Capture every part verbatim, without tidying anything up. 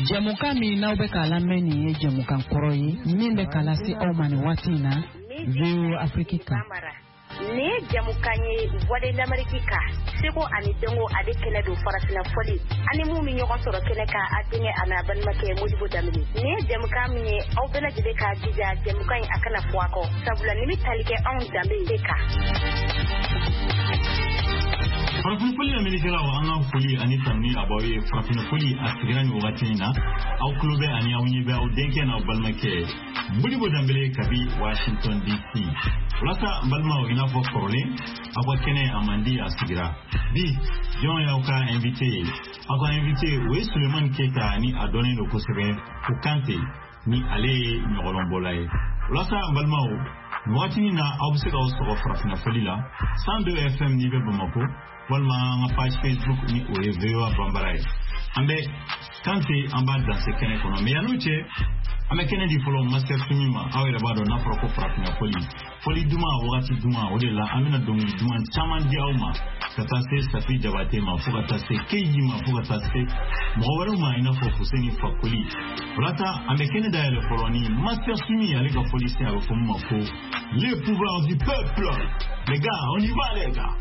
Jamuka mi na ube kala meni ye jamuka nkoroyi minde kala si omani watina View Africa. Ne jamukanye wade d'Amerika seko ani dengo ade kele do farasina foli ani mu mi nyoko soro kele ka atinge ana ban make Modibo Damini ne jamuka mi au bela jide ka dija jamuka akana fuako sabula ni talike on dambe ka farafin foli amerikala wa an foli ani tamni abawe farafin foli asigrani watina au klube ani awunye be au denke na balmake Modibo Dambele kabi Washington D C Lasa balma ina fo korole akwa kene amandi asigira bi John Yauka invité akwa invité we Suleiman Keta ni adone no kosebe ukante ni ale nyolombolay Lasa balma o watini na obseka osoko farafina folila cent deux F M ni be Bamako walma nga page Facebook ni o evewa bambaray ambe kante amba dans ce kene kono me yanuche ame kene di follow master sunima awere bado na froko farafina foli foli duma wakati duma odela amina dongi duma chaman di awma kata se safi jabate ma fuka tase keji ma fuka tase mwawara ma ina fo fuseni fakoli rata ame kene da ele follow ni master suni ale ka foli se ave fomu ma fo les pouvoirs du peuple les gars on y va les gars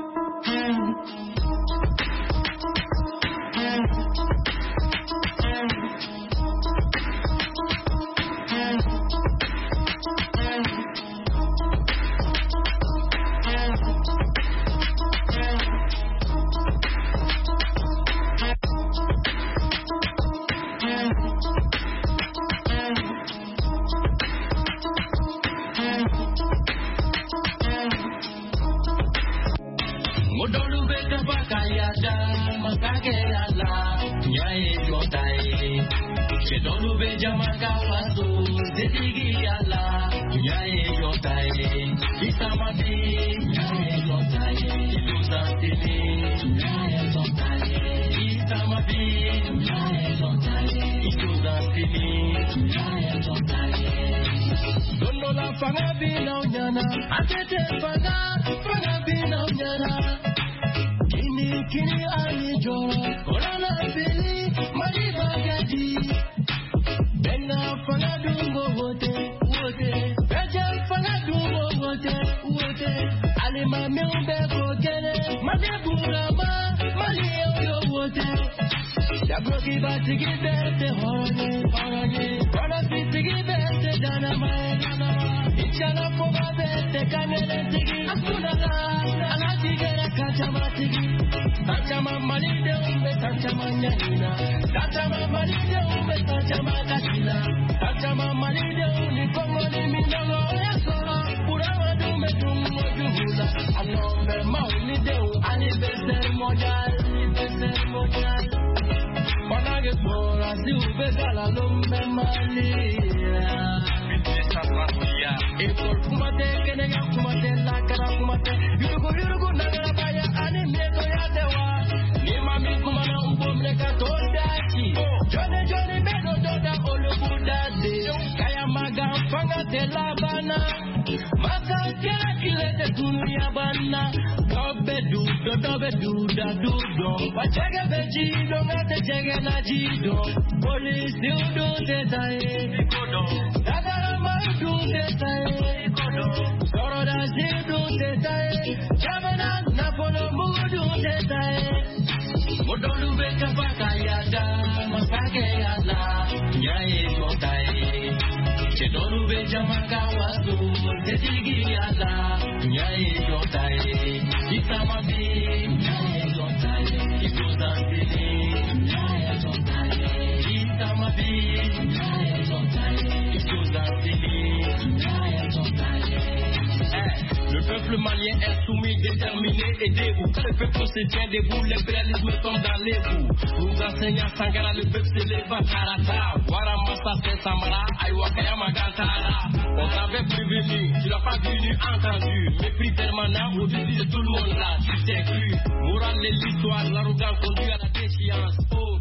Le peuple malien est soumis, déterminé et debout. Quand le peuple se tient debout, l'impérialisme tombe dans les roues. Nous enseignons Sangara, le peuple se lève à Karata. Wara Massa Samara, Aïwakaya Magantara. On t'avait prévenu, tu n'as pas vu ni entendu. Mépris permanent au-dessus de tout le monde là, tu t'es cru. Morale de l'histoire, l'arrogance conduit à la déchéance. Oh,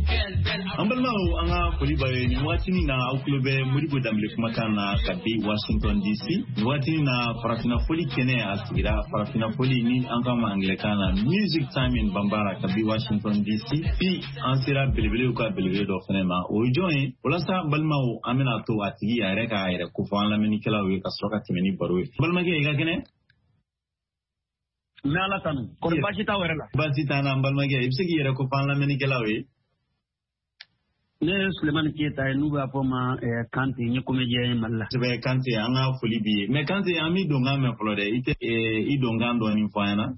quelle belle. Ambalma anga Polibaye ni watini na Auklobe Modibo Dambele Kumakana Kabi Washington D C. Watini na Farafina Foli Kene Asigira Farafina Foli ni Ankama Anglikana Music Time in Bambara Kabi Washington D C. Pi Ansira Belebele Uka Belebele do Fenema. Ojoin Olasa Balma Amena to Atigi Areka Aire Kufan la Menikela we Kasroka Timeni Barwe. Balma ke igakene? Nala tanu. Ko basita werela. Basita na Balma ke ibsigi Aire Kufan la Menikela we. Ne Suleiman Keita nuba poma Kante ni comédien malla. Sebe Kante anga Folibi. Me Kante ami donga me flore ite i donga ndo ni fana.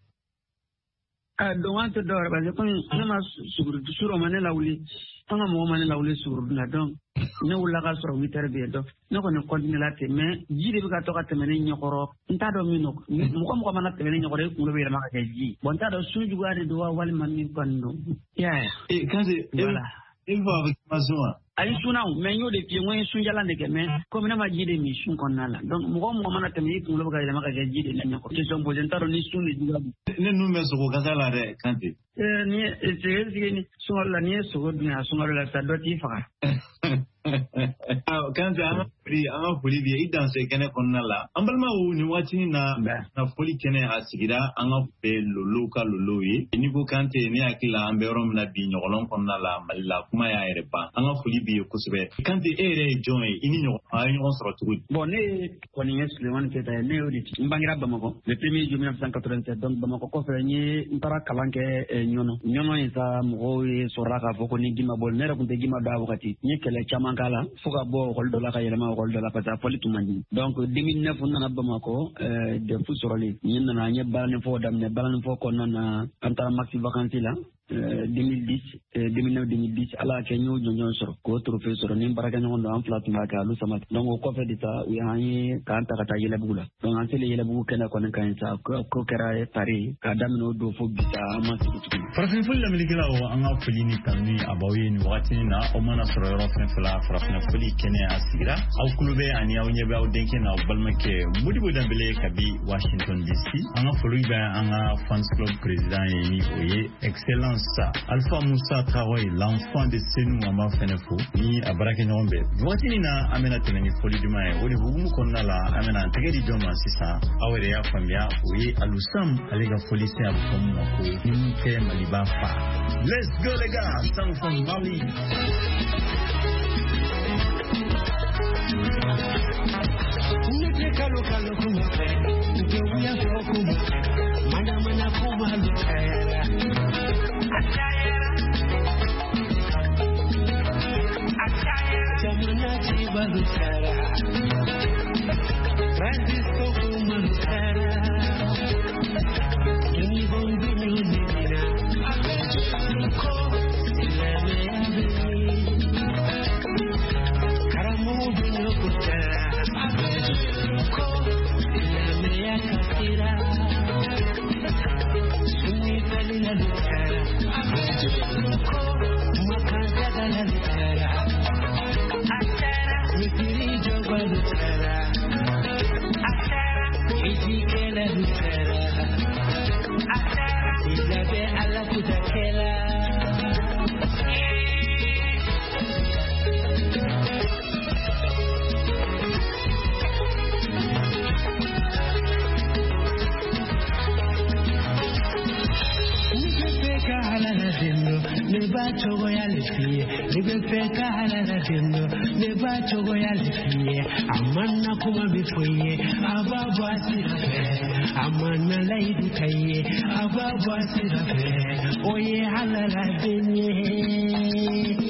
Ah donga to dor ba ko nama suguru suro manela wuli. Anga mo manela wuli suguru na don. Ne wula ka soro witere be do. Ne ko ne continue la te me jide bi ka to ka temene nyokoro. Nta do mi no. Mo ko mo ko mana temene nyokoro ku be ma ka ji. Bon ta do suju gari do wal man ni kondo. Ya. Eh Kante voilà. Il va avec ma joie. Ayi suna o mais yo de pied moyen sunjala ndeke mais comme na ma jide mi sun konnala donc mo ko mo mana tammi ko lo ga ila maka jide la nyako question posé ntaro ni sunni diga ne nu me so ko kasala de Kante eh ni c'est ni sunala ni so go dina sunala la sa doti fa Kante ama pri ama foli bi idan se kene konnala ambalma o ni watini na na foli kene asigira anga be lolo ka lolo yi ni ko Kante ni akila amberom na bi nyolon konnala malila kuma ya erepa anga foli bi kusube Kante ere join ini nyo ay nyo soro tugu bon ne ko ni Suleiman Keita ne odi mbangira Bamako le premier juillet mille neuf cent quatre-vingt-sept donc Bamako ko fe ni mpara kalanke nyono nyono isa mo soraka foko ni gima bol ne rakunte gima da wakati ni kele chama kala fuka bo hol dola ka yelema hol dola pata politu mandi donc deux mille neuf on na Bamako de fu soroli ni na nya balane fo dam ne balane fo ko non antara maxi vacances la deux mille dix deux mille neuf deux mille dix ala ke nyu nyu soro ko trophée soro ni baraka nyu ndo am platu ma ka lu sama donc ko fe dita wi hani ka anta kata yele bugula donc an sele yele bugu kena ko nan kan sa ko kera e pari ka damino do fo bita ma tutu farafin fulla miligila o anga fulini tamni abawi ni wati na o mana soro ro fen fula farafin fuli kene asira au kulube ani au nyebe au denke na balmake mudi bo dambele kabi Washington D C anga fulu ba anga fans club president ni oye excellence Alpha Moussa Traoré, l'enfant de Senou Ama Fenefo, ni Abarake Nombe. Voici na amena teneni foli du mai. Ode humu konna la amena tegedi joma sisa. Awere ya famia oye alusam alega foli se abukomu wako. Nimke maliba fa. Let's go les gars, song from Mali. Nite kalo kalo kumpe, nite uya fo kumpe, mana mana kumaluka. Jamanati balutara, Francisco Kumalutara, Kini Bongi Nunina, Ko Silame Abini, Karamu Binokutara, Ko Silame Akatira, Suni Kalina Lutara, Ko Makanda Lutara. Chogo ya lefie, libe peka hala na tendo, leba chogo ya lefie, amana kuma bifoye, ababu asirafe, amana laidu kaye, ababu asirafe, oye hala la denye.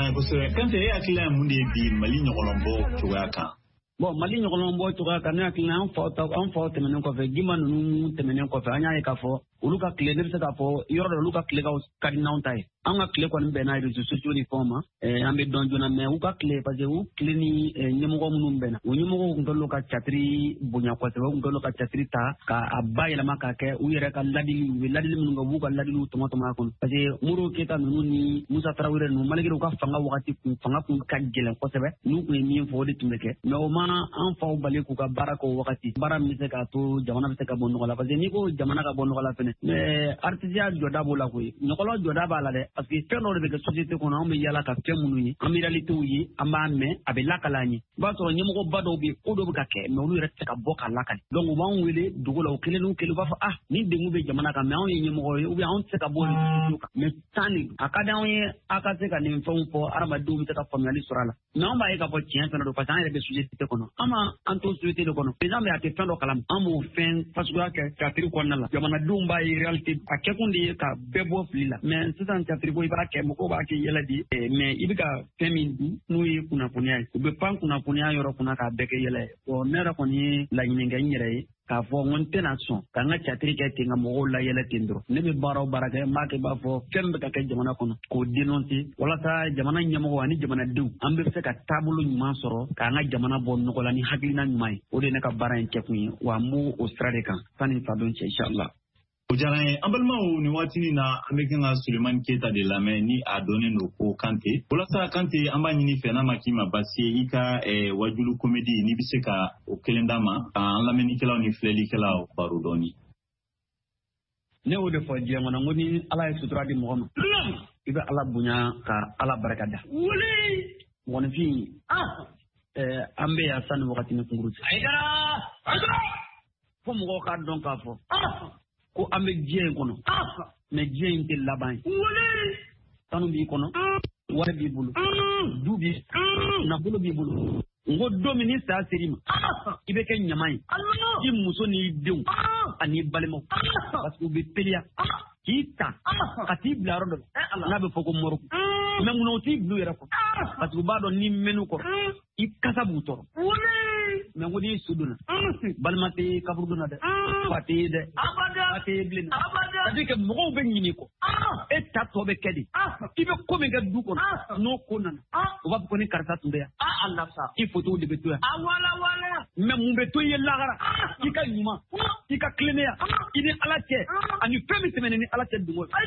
Ojara ko se kan te akila mundi bi Mali nyogolombo tuwaka. Bon, Mali nyogolombo tuwaka na akila an fa ta an fa temenen ko fe gima nunu temenen ko fe anya e ka fo uluka kile ne se ka fo yoro do uluka kile ka kadinaw tay an ka kile ko ni be na réseaux sociaux ni forma eh ambe don jona me uka kile parce que u kile ni nyemogo munum bena u nyemogo ngolo ka chatri bunya ko se ngolo ka chatri ta ka abayela maka ke u yere ka ladili u ladili mun ngo ka ladili to to ma kon parce que muro keta nunu ni Musa Traoré nu malgré ka fanga wakati ku fanga ku ka gelen ko sebe nu ko mi fo de tumeke no ma an fa bale ku ka barako wakati bara mi se ka to jamana se ka bonno la parce que ni ko jamana ka bonno la fene mais artisan joda bola ko nyokolo joda bala de parce que feno de ke société ko na on be yala ka femunu yi en réalité yi amba me abe lakalani ba so nyemo ko bado bi ko do ka ke mais onu rete ka boka lakali donc ba on wele dugola o kele no kele ba fa ah ni de mu be jamana ka mais on yi nyemo ko ubi on se ka bo mais tani akada on yi akase ka ni fon fo arama do mi ta family sorala mais on ba yi ka bo tien feno do parce que be société ko no ama anto société do ko no les gens me ate fendo kalam amo fen parce que ka tri ko na la jamana do ba yi reality akekundi ka bebo flila mais sisan chatribo ibara ke moko ba ke yela di mais ibika femindi nuyi kuna punya ube pan kuna punya yoro kuna ka beke yela o nera koni la nyinga nyere ka fo ngonte na son ka nga chatri ke tinga mo la yela tindro ne be baro baraka ma ke ba fo kembe ka ke jamana kono ko denonti wala sa jamana nyamo wani jamana dew ambe se ka tabulu nyuma soro ka nga jamana bon no la ni haglina nyumai o de ne ka baran ke kunyi wa mu australia kan tani fa don inshallah. Ojara ambalma o ni watini na amekanga Suleiman Keita de la ni a donné no ko Kante. Wala sa Kante amba nyini fena makima basi ika e wajulu comedy ni biseka o kelendama an lameni kala ni fleli kala o barudoni. Ne o de fo je ngona ngoni ala e sutura di mo ibe ala bunya ka ala barakada. Wuli wona fi ah eh ambe ya san wakati ni kunguruti. Aidara aidara fo mo ka don ka fo. Ah ko ambe jeen kono me jeen te laban wole tanu bi kono wara bi bulu dubi na bulu bi bulu ngo domini sa serima ibe ke nyamai di muso ni dew ani balemo parce que be pelia kita kati blaro do na be foko moro me nguno ti blu yera ko parce que ba do ni menu ko i kasabu to wole me ngodi suduna balmate kaburduna de fati de abada fati blin abada tadi ke mo be nyini ko e tato be kedi ibe ko me ga du ko no ko nan o ba ko ni karta tunde ya Allah sa il faut tout de betu awala wala me mu be to ye lagara kika nyuma kika klene ya ini ala ke ani femi semene ni ala ke du mo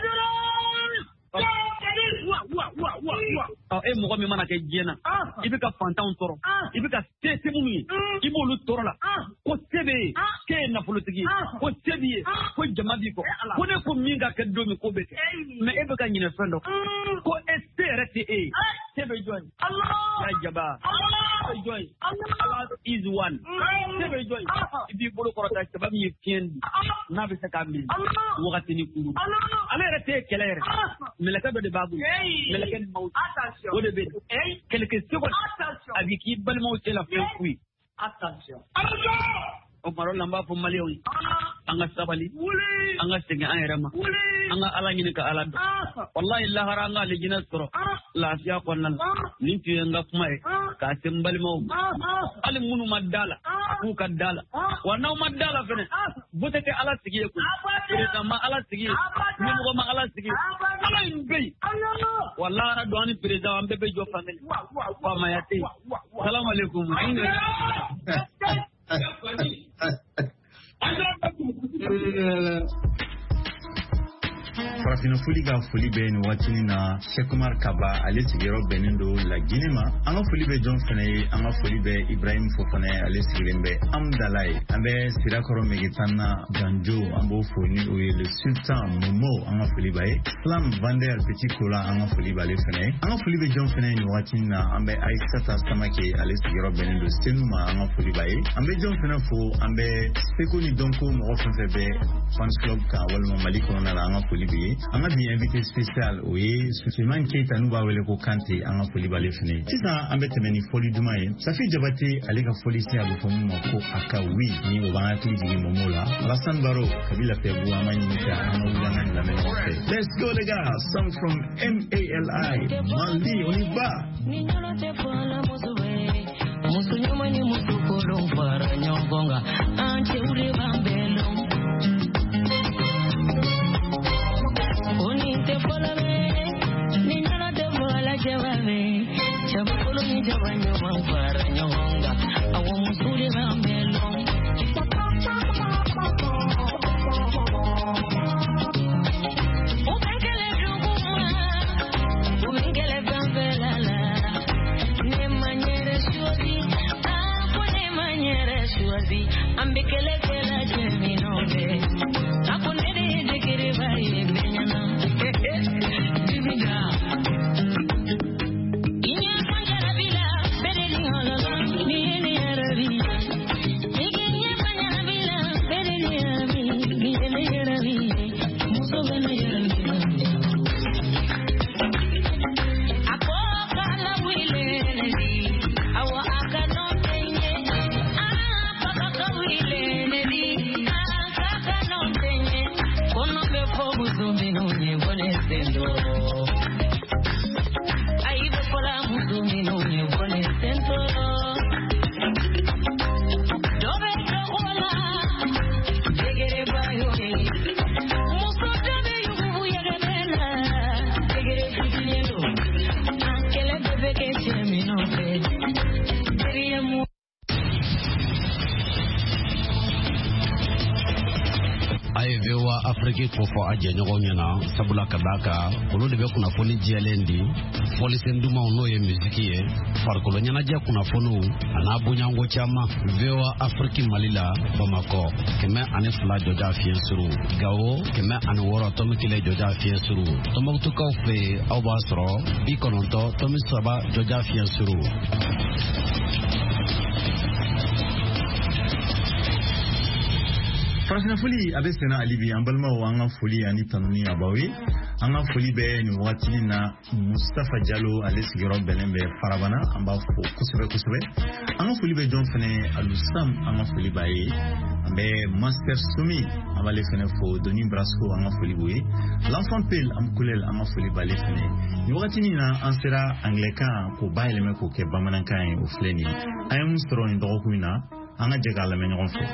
wa wa wa wa wa ah e mo ko mi mana ke jena ibe ka fantan toro ibe ka tete mu ni ibo lu toro la ko sebe ke na politiki ko sebi ko jamabi ko ko ne ko mi ga ke do mi ko be me e be ka nyine fendo ko esterete e sebe join Allah ya jaba Allah join Allah is one sebe join ibi bolo ko ta sebe mi fien na be ka mi wakati ni kuru ale rete kelere melaka do de babu melaka maut attention o de be eh quelques secondes attention avec qui balmo c'est la fin oui attention o maro lamba fo maliyo anga sabali anga sege an rama anga ala nyine ka ala wallahi la haranga le jina soro la fiya ko nan nin ti nga kuma e ka sembali mo ali munu madala ku ka dala wana madala fene bote te ala sigi ko ire ma ala sigi ni mo ma ala sigi ala imbe wallahi ra doani president ambe be jo family wa ma yati assalamu alaikum Farafina foli ka foli bɛ nin waatini na Sekumar Kaba ale sigiyɔrɔ bɛnnen don Laginɛ ma an ka foli bɛ jɔn fana ye an ka foli bɛ Ibrahim Fofana ale sigilen bɛ Amdala ye an bɛ Sirakɔrɔ Megetanna Janjo an b'o fo ni o ye le Sultan Momo an ka foli b'a ye Slam Vander Petit Kola an ka foli b'ale fana ye an ka foli bɛ jɔn fana ye nin waatini na an bɛ Aïssata Samake ale sigiyɔrɔ bɛnnen don Senu ma an ka foli b'a ye an bɛ jɔn fana fo an bɛ Seko ni Donko mɔgɔ fɛn fɛn bɛ fans club kan walima Mali kɔnɔna la an ka foli bɛ ye anga bi invité spécial oui Suleiman Keita nous ba wele ko Kanté anga foli balé fini tisa ambete meni foli duma ye Safi Jabate alega foli si abu fomu ko aka oui ni o ba tu digi momola Alassane Baro kabila pe bu amani nika anga ulanga la meno fe let's go les gars song from M A L I Mali on y va Niño te fala musuwe musu nyama ni musu kolon para nyongonga ante ule bambelo Oni te fala me niño te fala jawame chabolo ni jawanyo para nyongonga awu musu le bambelo Ambekele kela jemino be akunede dekere baye benyana divida inya sanjara bila bedeli holala ni ni arabi inya sanjara bila bedeli arabi ni ni arabi muso bana arabi ako kala wile nedi awa akano tenye Afrique ko fo aje nyogo nyana sabula kadaka kolo de be kuna foni jelendi foli senduma ono ye muziki ye farkolo nyana je kuna fonu ana bunyango chama vewa Afrique malila Bamako keme ane fla joja fien suru gawo keme ane woro tomi kile joja fien suru tomo to ka fe awbasro bi kononto tomi saba joja fien suru Farafina foli abe sena alibi ambalma wanga foli ani tanuni abawi anga foli be ni watini na Mustafa Diallo ale sigiro belembe farabana amba fo kusube kusube anga foli be John fene alusam anga foli baye ambe Master Sumi amba le fene fo Doni Brasco anga foli boye l'enfant pel am kulel anga foli bale fene ni watini na ansera anglican ko bayle me ko ke bamanankan o fleni ayam stro ni dokuina anga jegala me ngon fo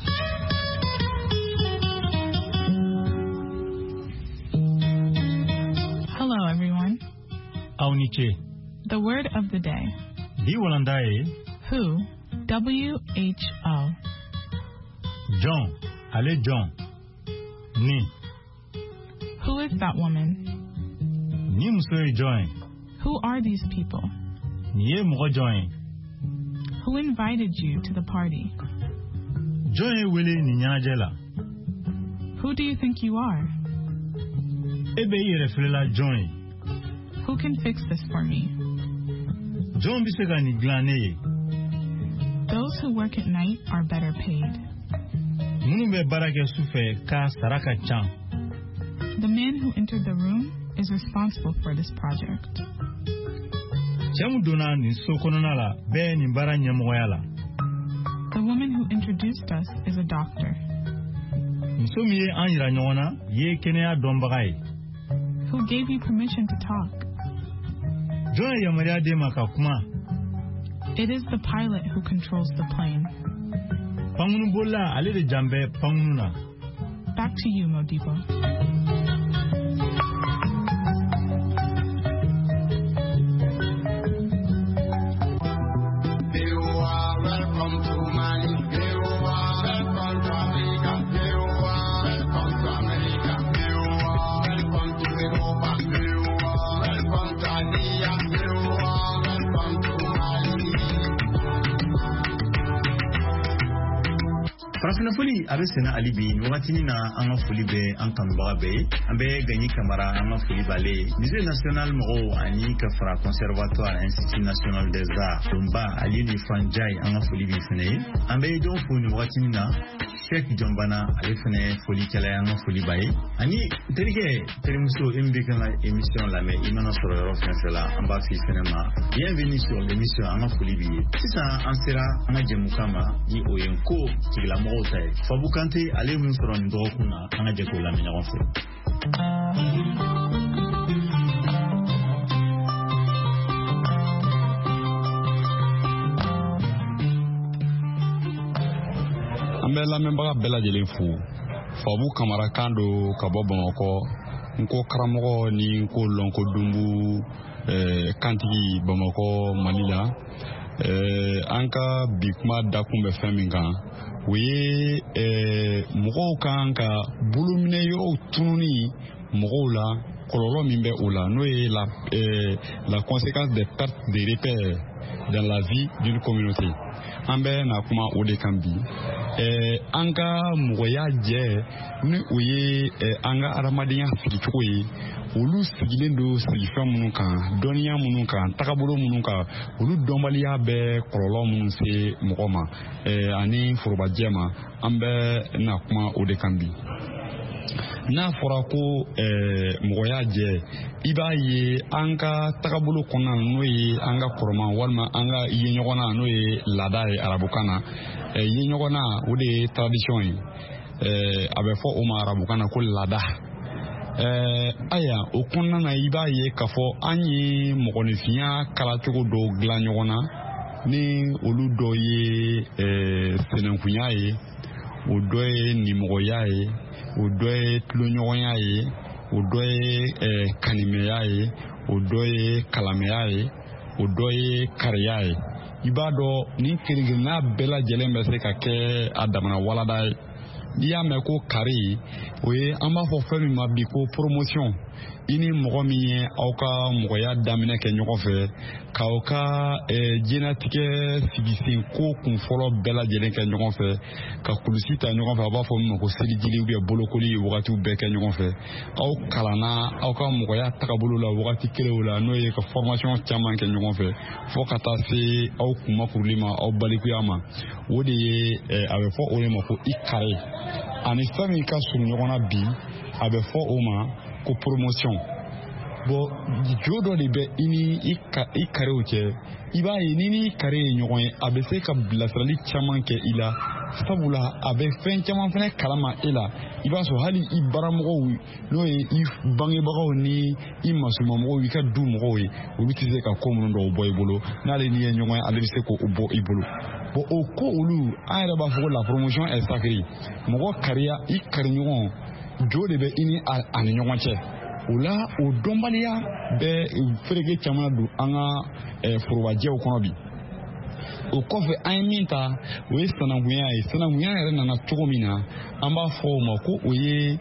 The word of the day. Who. W H O. John. Ale John. Ni. Who is that woman? Ni musoy John. Who are these people? Ni mo John. Who invited you to the party? John wele ni nyajela. Who do you think you are? Ebe yere John. Who can fix this for me? John bisegani glane. Those who work at night are better paid. Munube barake sufe ka saraka cham. The man who entered the room is responsible for this project. Chamu dona ni sokononala be ni bara nyamoyala. The woman who introduced us is a doctor. Nsomiye anyira nyona ye kenea dombagai. Who gave you permission to talk? It is the pilot who controls the plane. Back to you, Modibo. farafina foli a bɛ sɛnɛ ali bi ni wagatini na an ka foli bɛ an kanubaga bɛɛ ye an bɛ Gagny Camara an ka foli b'ale ye musée national mɔgɔw ani ka fara conservatoire institut national des arts donba ali ni fanjai an ka foli b'i fɛnɛ ye an bɛ jɔn fo ni wagatini na Cheikh Jɔnbana ale fɛnɛ folikɛla an ka foli b'a ye ani terikɛ terimuso e min bɛ kan ka émission lamɛn i mana sɔrɔ yɔrɔ fɛn fɛn la an b'a f'i fɛnɛ ma bienvenue sur l'émission an ka foli b'i ye sisan an sera an ka jɛmukan ma ni o ye ko tigilamɔgɔw ta ye Fabu Kante ale min sɔrɔ nin dɔgɔkun na an ka jɛ k'o lamɛn ɲɔgɔn fɛ. An bɛ lamɛnbaga bɛɛ lajɛlen fo Fabu Kamara kan do ka bɔ Bamakɔ nko karamɔgɔ ni nko lɔnko dumbu eh, kantigi Bamakɔ Mali la eh, an ka bi kuma dakun bɛ fɛn min kan o ye eh, mɔgɔw kan ka bolominɛ yɔrɔw tununi mɔgɔw la kɔlɔlɔ min bɛ o la n'o ye la, eh, la conséquence des pertes de repères dans la vie d'une communauté. An bɛ na kuma o de kan bi eh, an ka mɔgɔya jɛ ni o ye eh, an ka adamadenya sigicogo ye olu sigilen do sigifɛn minnu kan dɔnniya minnu kan tagabolo minnu kan olu dɔnbaliya bɛ kɔlɔlɔ minnu se mɔgɔ ma eh, ani forobajɛ ma an bɛ na kuma o de kan bi. N'a fɔra ko eh, mɔgɔya jɛ i b'a ye an ka tagabolo kɔnɔna n'o ye an ka kɔrɔma walima an ka ye ɲɔgɔnna n'o ye laada ye arabukan na eh, ye ɲɔgɔnna o de ye tradition ye eh, a bɛ fɔ o ma arabukan na ko laada eh, aya o kɔnɔna na i b'a ye k'a fɔ an ye mɔgɔninfinya kalacogo dɔw dilan ɲɔgɔn na ni olu dɔ ye eh, sinankunya ye o dɔ ye nimɔgɔya ye o dɔ ye tuloɲɔgɔnya ye o dɔ ye eh, kanimɛya ye o dɔ ye kalamɛya ye o dɔ ye kariya ye i b'a dɔn nin kelen-kelenna bɛɛ lajɛlen bɛ se ka kɛ a damana walada ye n'i y'a mɛn ko kari o ye an b'a fɔ fɛn min ma bi ko promotion i ni mɔgɔ min ye aw ka mɔgɔya daminɛ kɛ ɲɔgɔn fɛ k'aw ka eh, diɲɛnatigɛ sigisen ko kun fɔlɔ bɛɛ lajɛlen kɛ ɲɔgɔn fɛ ka kulusi ta ɲɔgɔn fɛ a b'a fɔ min ma ko selijili ubiyɛn bolokoli wagatiw bɛɛ kɛ ɲɔgɔn fɛ aw kalanna aw ka mɔgɔya tagabolo la wagati kelenw la n'o ye ka formation caman kɛ ɲɔgɔn fɛ fɔ ka taa se aw kunmakuruli ma aw balikuya ma o de ye eh, a bɛ fɔ o de ma ko i kare ani fɛn min ka surun ɲɔgɔn na bi a bɛ fɔ o ma ko promotion bon jo dɔ de bɛ i ni i karew cɛ i b'a ye ni ni kare ye ɲɔgɔn ye a bɛ se ka bilasirali caman kɛ i la sabula a bɛ fɛn caman fɛnɛ kalama e la i b'a sɔrɔ hali i baramɔgɔw n'o ye i bangebagaw ni i masumamɔgɔw i ka du mɔgɔw ye olu tɛ se ka ko minnu dɔw bɔ i bolo n'ale ni ye ɲɔgɔn ye ale bɛ se k'o bɔ i bolo bon o ko olu an yɛrɛ b'a fɔ ko la promotion est sacrée mɔgɔ kariya i kariɲɔgɔn jo de bɛ i ni a ni ɲɔgɔn cɛ o la o dɔnbaliya bɛ fereke caman don an ka forobajɛw kɔnɔ bi o kɔfɛ an ye min ta o ye sinankunya ye sinankunya yɛrɛ nana cogo min na an b'a fɔ o ma ko o ye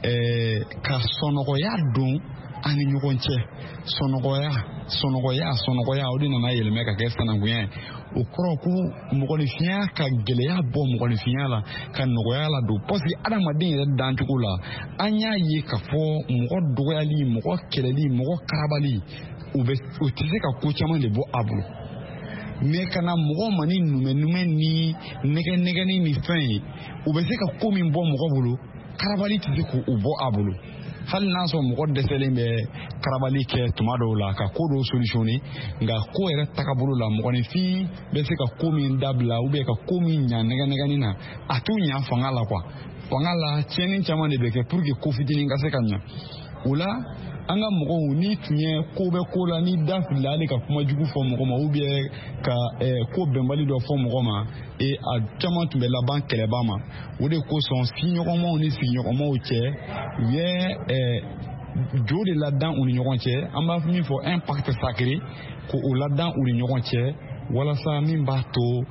ka sɔnɔgɔya don an ni ɲɔgɔn cɛ sɔnɔgɔya sɔnɔgɔya sɔnɔgɔya o de nana yɛlɛmɛ ka kɛ sinankunya ye o kɔrɔ ko mɔgɔninfinya ka gɛlɛya bɔ mɔgɔninfinya la ka nɔgɔya la don parce que adamaden yɛrɛ dancogo la an y'a ye k'a fɔ mɔgɔ dɔgɔyali mɔgɔ kɛlɛli mɔgɔ karabali o bɛ o tɛ se ka ko caman de bɔ a bolo mais kana mɔgɔ ma ni numɛ-numɛ ni nɛgɛ-nɛgɛni ni fɛn ye o bɛ se ka ko min bɔ mɔgɔ bolo karabali tɛ se k'o bɔ a bolo hali n'a sɔrɔ mɔgɔ dɛsɛlen bɛ karabali kɛ tuma dɔw la ka ko dɔw solutionner nka ko yɛrɛ tagabolo la mɔgɔninfin bɛ se ka ko min dabila ou bien ka ko min ɲa nɛgɛ-nɛgɛni na a t'u ɲa fanga la quoi fanga la tiɲɛni caman de bɛ kɛ pour que ko fitinin ka se ka ɲa o la an ka mɔgɔw ni tun ye ko bɛ ko la ni da filila hali ka kuma jugu fɔ mɔgɔ ma ou bien ka ko bɛnbali dɔ fɔ mɔgɔ ma et a caman tun bɛ laban kɛlɛba ma o de kosɔn siɲɔgɔnmaw ni sigiɲɔgɔnmaw cɛ u ye jo de ladan u ni ɲɔgɔn cɛ an b'a min fɔ impact sacré ko o ladan u ni ɲɔgɔn cɛ walasa min b'a to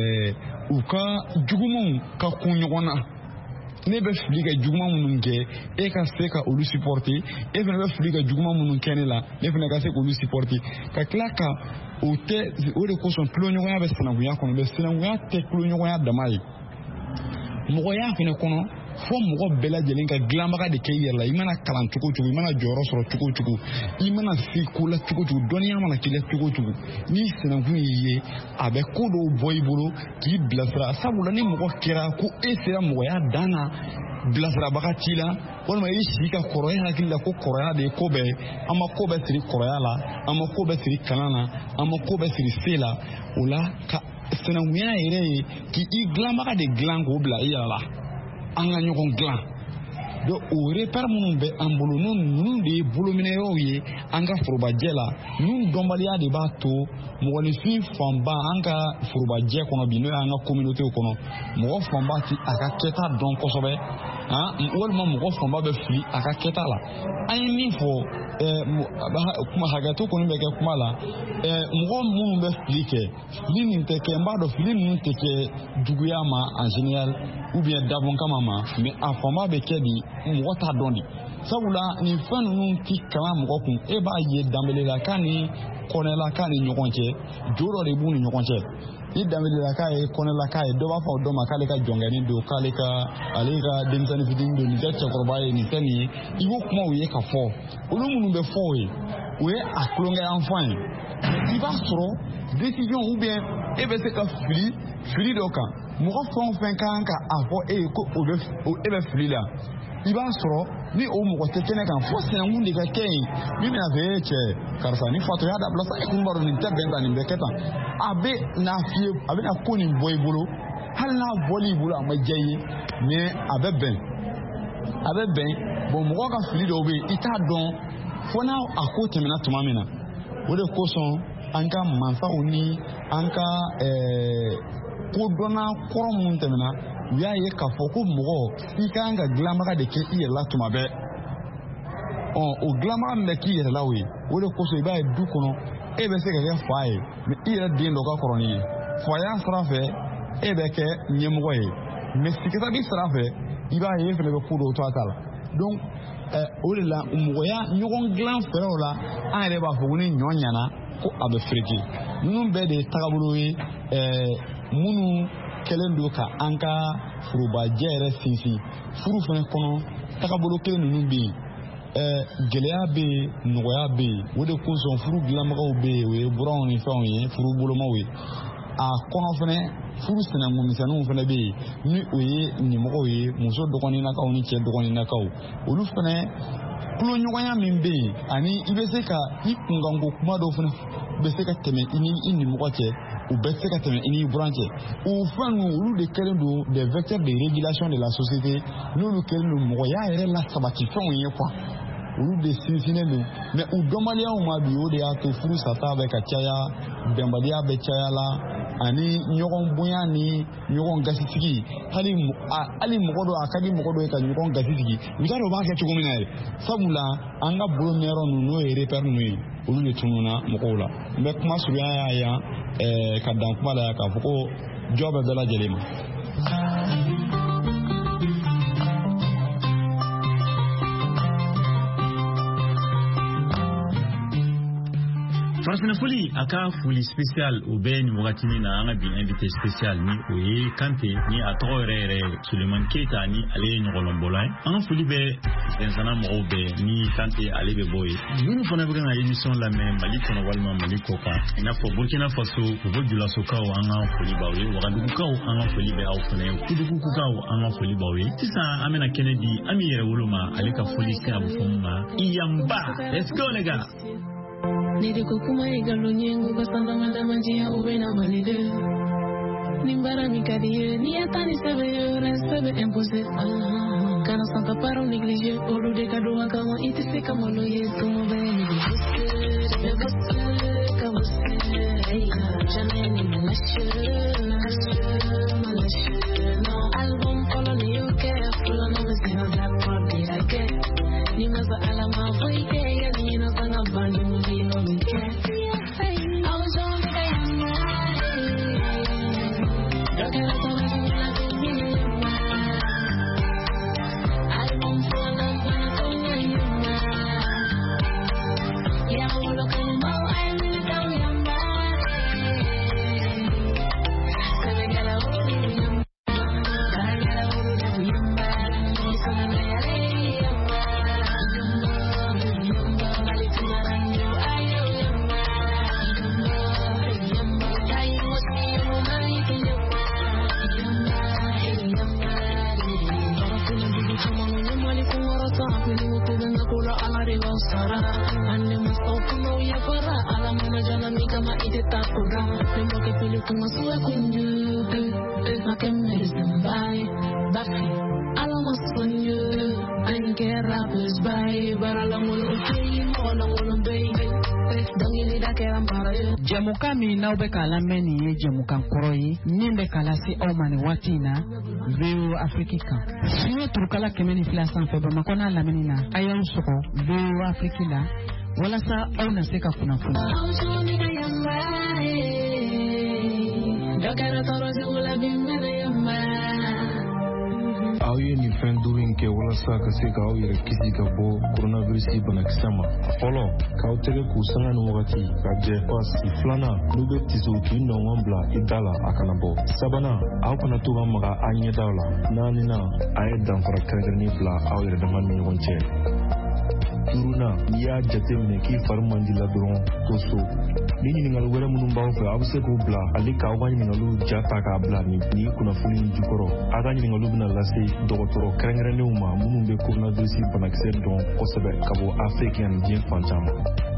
u ka jugumanw ka kun ɲɔgɔn na ne bɛ fili ka juguman minnu kɛ e ka se ka olu supporter e fana bɛ fili ka juguman minnu kɛ ne la ne fana ka se k'olu supporter ka tila ka o tɛ o de kosɔn tuloɲɔgɔnya bɛ sinankunya kɔnɔ mɛ sinankunya tɛ tuloɲɔgɔnya dama ye mɔgɔya fɛnɛ kɔnɔ fo mɔgɔ bɛɛ lajɛlen ka dilanbaga de kɛ i yɛrɛ la i mana kalan cogo cogo i mana jɔyɔrɔ sɔrɔ cogo cogo i mana se ko la cogo cogo dɔnniya mana k'i la cogo cogo ni sinankun y'i ye a bɛ ko dɔw bɔ i bolo k'i bilasira sabula ni mɔgɔ kɛra ko e sera mɔgɔya dan na bilasirabaga t'i la walima i si ka kɔrɔya hakili la ko kɔrɔya de ye ko bɛɛ an ma ko bɛɛ siri kɔrɔya la an ma ko bɛɛ siri kalan na an ma ko bɛɛ siri se la o la ka sinankunya yɛrɛ ye k'i dilanbaga de dilan k'o bila i yɛrɛ la an ka ɲɔgɔn dilan donc o repère minnu bɛ an bolo ninnu de ye bolominɛyɔrɔw ye an ka forobajɛ la ninnu dɔnbaliya de b'a to mɔgɔninfin fanba an ka forobajɛ kɔnɔ bi n'o y'an ka communauté kɔnɔ mɔgɔ fanba ti a ka kɛta dɔn kosɛbɛ walima mɔgɔ fanba bɛ fili a ka kɛta la an ye min fɔ kuma hakɛto kɔni bɛ kɛ kuma la mɔgɔ minnu bɛ fili kɛ fili nin tɛ kɛ n b'a dɔn fili ninnu tɛ kɛ juguya ma en général ou bien dabɔn kama ma mais a fanba bɛ kɛ di mɔgɔ t'a dɔn de sabula nin fɛn ninnu ti kalan mɔgɔ kun e b'a ye danbelela k'a ni kɔnɛlaka ni ɲɔgɔn cɛ jo dɔ de b'u ni ɲɔgɔn cɛ ni danbelelaka ye kɔnɛlaka ye dɔ b'a fɔ dɔ ma k'ale ka jɔnkɛni don k'ale ka ale ka denmisɛnnin fitinin don nin tɛ cɛkɔrɔba ye nin tɛ nin ye i b'o kumaw ye ka fɔ olu minnu bɛ fɔ o ye o ye a tulonkɛ enfant ye i b'a sɔrɔ décision ou bien e bɛ se ka fili fili dɔ kan mɔgɔ fɛn o fɛn kan ka a fɔ e ye ko o bɛ e bɛ fili la i b'a sɔrɔ ni o mɔgɔ tɛ kɛnɛ kan fo sinankun de ka kɛ yen min bɛna fɛ e cɛ karisa ni fatuya dabila sa e kun b'a dɔn nin tɛ bɛn tan nin bɛ kɛ tan a bɛ n'a f'i ye a bɛna ko nin bɔ i bolo hali n'a bɔli i bolo a ma diya i ye mais a bɛ bɛn a bɛ bɛn bon mɔgɔ ka fili dɔw bɛ yen i t'a dɔn fo n'a a ko tɛmɛna tuma min na o de kosɔn an ka mansaw ni an ka kodɔnna kɔrɔ minnu tɛmɛna u y'a ye k'a fɔ ko mɔgɔ i kan ka dilanbaga de kɛ i yɛrɛ la tuma bɛɛ ɔ o dilanbaga min bɛ k'i yɛrɛ la o ye o de kosɔn i b'a ye du kɔnɔ e bɛ se ka kɛ fa ye mɛ i yɛrɛ den dɔ ka kɔrɔ n'i ye faya sira fɛ e bɛ kɛ ɲɛmɔgɔ ye mɛ sikitabi sira fɛ i b'a ye e fana bɛ ko dɔw to a ta la donc o de la mɔgɔya ɲɔgɔn dilan fɛrɛw la an yɛrɛ b'a fɔ ko ni ɲɔ ɲana ko a bɛ fereke ninnu bɛɛ de ye tagabolo ye minnu kɛlen don ka an ka forobajɛ yɛrɛ sinsin furu fana kɔnɔ tagabolo kelen ninnu bɛ yen gɛlɛya bɛ yen nɔgɔya bɛ yen o de kosɔn furu dilanbagaw bɛ yen o ye buranw ni fɛnw ye furu bolomaw ye a kɔnɔ fana furu sinankunmisɛnninw fana bɛ yen ni o ye nimɔgɔw ye muso dɔgɔninnakaw ni cɛ dɔgɔninnakaw olu fana tuloɲɔgɔnya min bɛ yen ani i bɛ se ka i kunkanko kuma dɔw fana bɛ se ka tɛmɛ i ni i nimɔgɔ cɛ u bɛ se ka tɛmɛ i ni buran cɛ o fɛn ninnu olu de kɛlen don des vecteurs de régulation de la société n'olu kɛlen don mɔgɔya yɛrɛ la sabati fɛnw ye quoi olu de sinsinnen don mɛ u dɔnbaliyaw ma bi o de y'a to furu sata bɛ ka caya bɛnbaliya bɛ caya la ani ɲɔgɔn bonya ni ɲɔgɔn gasisigi hali hali mɔgɔ dɔ a ka di mɔgɔ dɔ ye ka ɲɔgɔn gasisigi u t'a dɔn u b'a kɛ cogo min na yɛrɛ sabula an ka bolo mɛnyɔrɔ ninnu n'o ye repère ninnu ye olu de tununna mɔgɔw la n bɛ kuma surunya y'a yan ka dan kuma la yan k'a fɔ ko jɔ bɛ bɛɛ lajɛlen ma. farafina foli a ka foli spécial o bɛ ni wagati min na an ka bi invité spécial ni o ye Kante ni a tɔgɔ yɛrɛ yɛrɛ Sulemani Keyita ni ale ye ɲɔgɔnlɔnbɔla ye an ka foli bɛ dɛnsana mɔgɔw bɛɛ ni Kante ale bɛ bɔ ye minnu fana bɛ ka émission lamɛn Mali kɔnɔ walima Mali kɔ kan i n'a fɔ Burkina Faso u bɛ Julasokaw an ka foli b'aw ye Wagadugukaw an ka foli bɛ aw fana ye Kudugukaw an ka foli b'aw ye sisan an bɛna kɛnɛ di an mi yɛrɛ wolo ma ale ka foli se a bɛ fɔ mun ma Iyamba let's go les gars. Nede kokuma igalo nyengo basanda manda manjia ubena malide Nimbara mikadiye ni atani sebe yore sebe impose Kana santa para négligé olu de kado kama iti se kama loye tumo bene de bosse kama se jane ni manashe manashe no album follow you careful no me say that probably I get ni maza alama voike ya ni na sana bani mbi no me care I was on the program. Tengo que pelear con su acuño. I can medicine buy. Baffy. I almost on you. I don't care rappers buy. But I don't want to pay. All I want to baby. Don't you need a care about you. Jamukami na ubeka alameni ye jamukan koroyi. Nimbe kalasi omani watina. Veo Afrika. Siwe turukala kemeni filasan febe makona alameni na. Aya usoko. Veo Afrika. Wala sa au naseka kuna kuna. Aouye ni fɛn duuru in kɛ walasa ka se k'aw yɛrɛ kisi ka bɔ coronavirus banakisɛ ma. Fɔlɔ, k'aw tɛgɛ k'u sanga ni wagati ka jɛ pasi. Filanan, n'u bɛ tisow k'i nɔngɔn bila i da la a kana bɔ. Sabanan, aw kana to ka maga a ɲɛdaw la. Naaninan, a ye danfara kɛrɛnkɛrɛnnen bila aw yɛrɛ dama ni ɲɔgɔn cɛ. Duurunan, n'i y'a jate minɛ k'i fari man di la dɔrɔn to so. Ni ɲininkali wɛrɛ minnu b'aw fɛ aw bɛ se k'u bila ale k'aw ka ɲininkaliw ja ta k'a bila nin kunnafoni in jukɔrɔ. A ka ɲininkaliw bɛna lase dɔgɔtɔrɔ kɛrɛnkɛrɛnnenw ma minnu bɛ coronavirus banakisɛ dɔn kosɛbɛ ka bɔ Afiriki ani diɲɛ fan caman.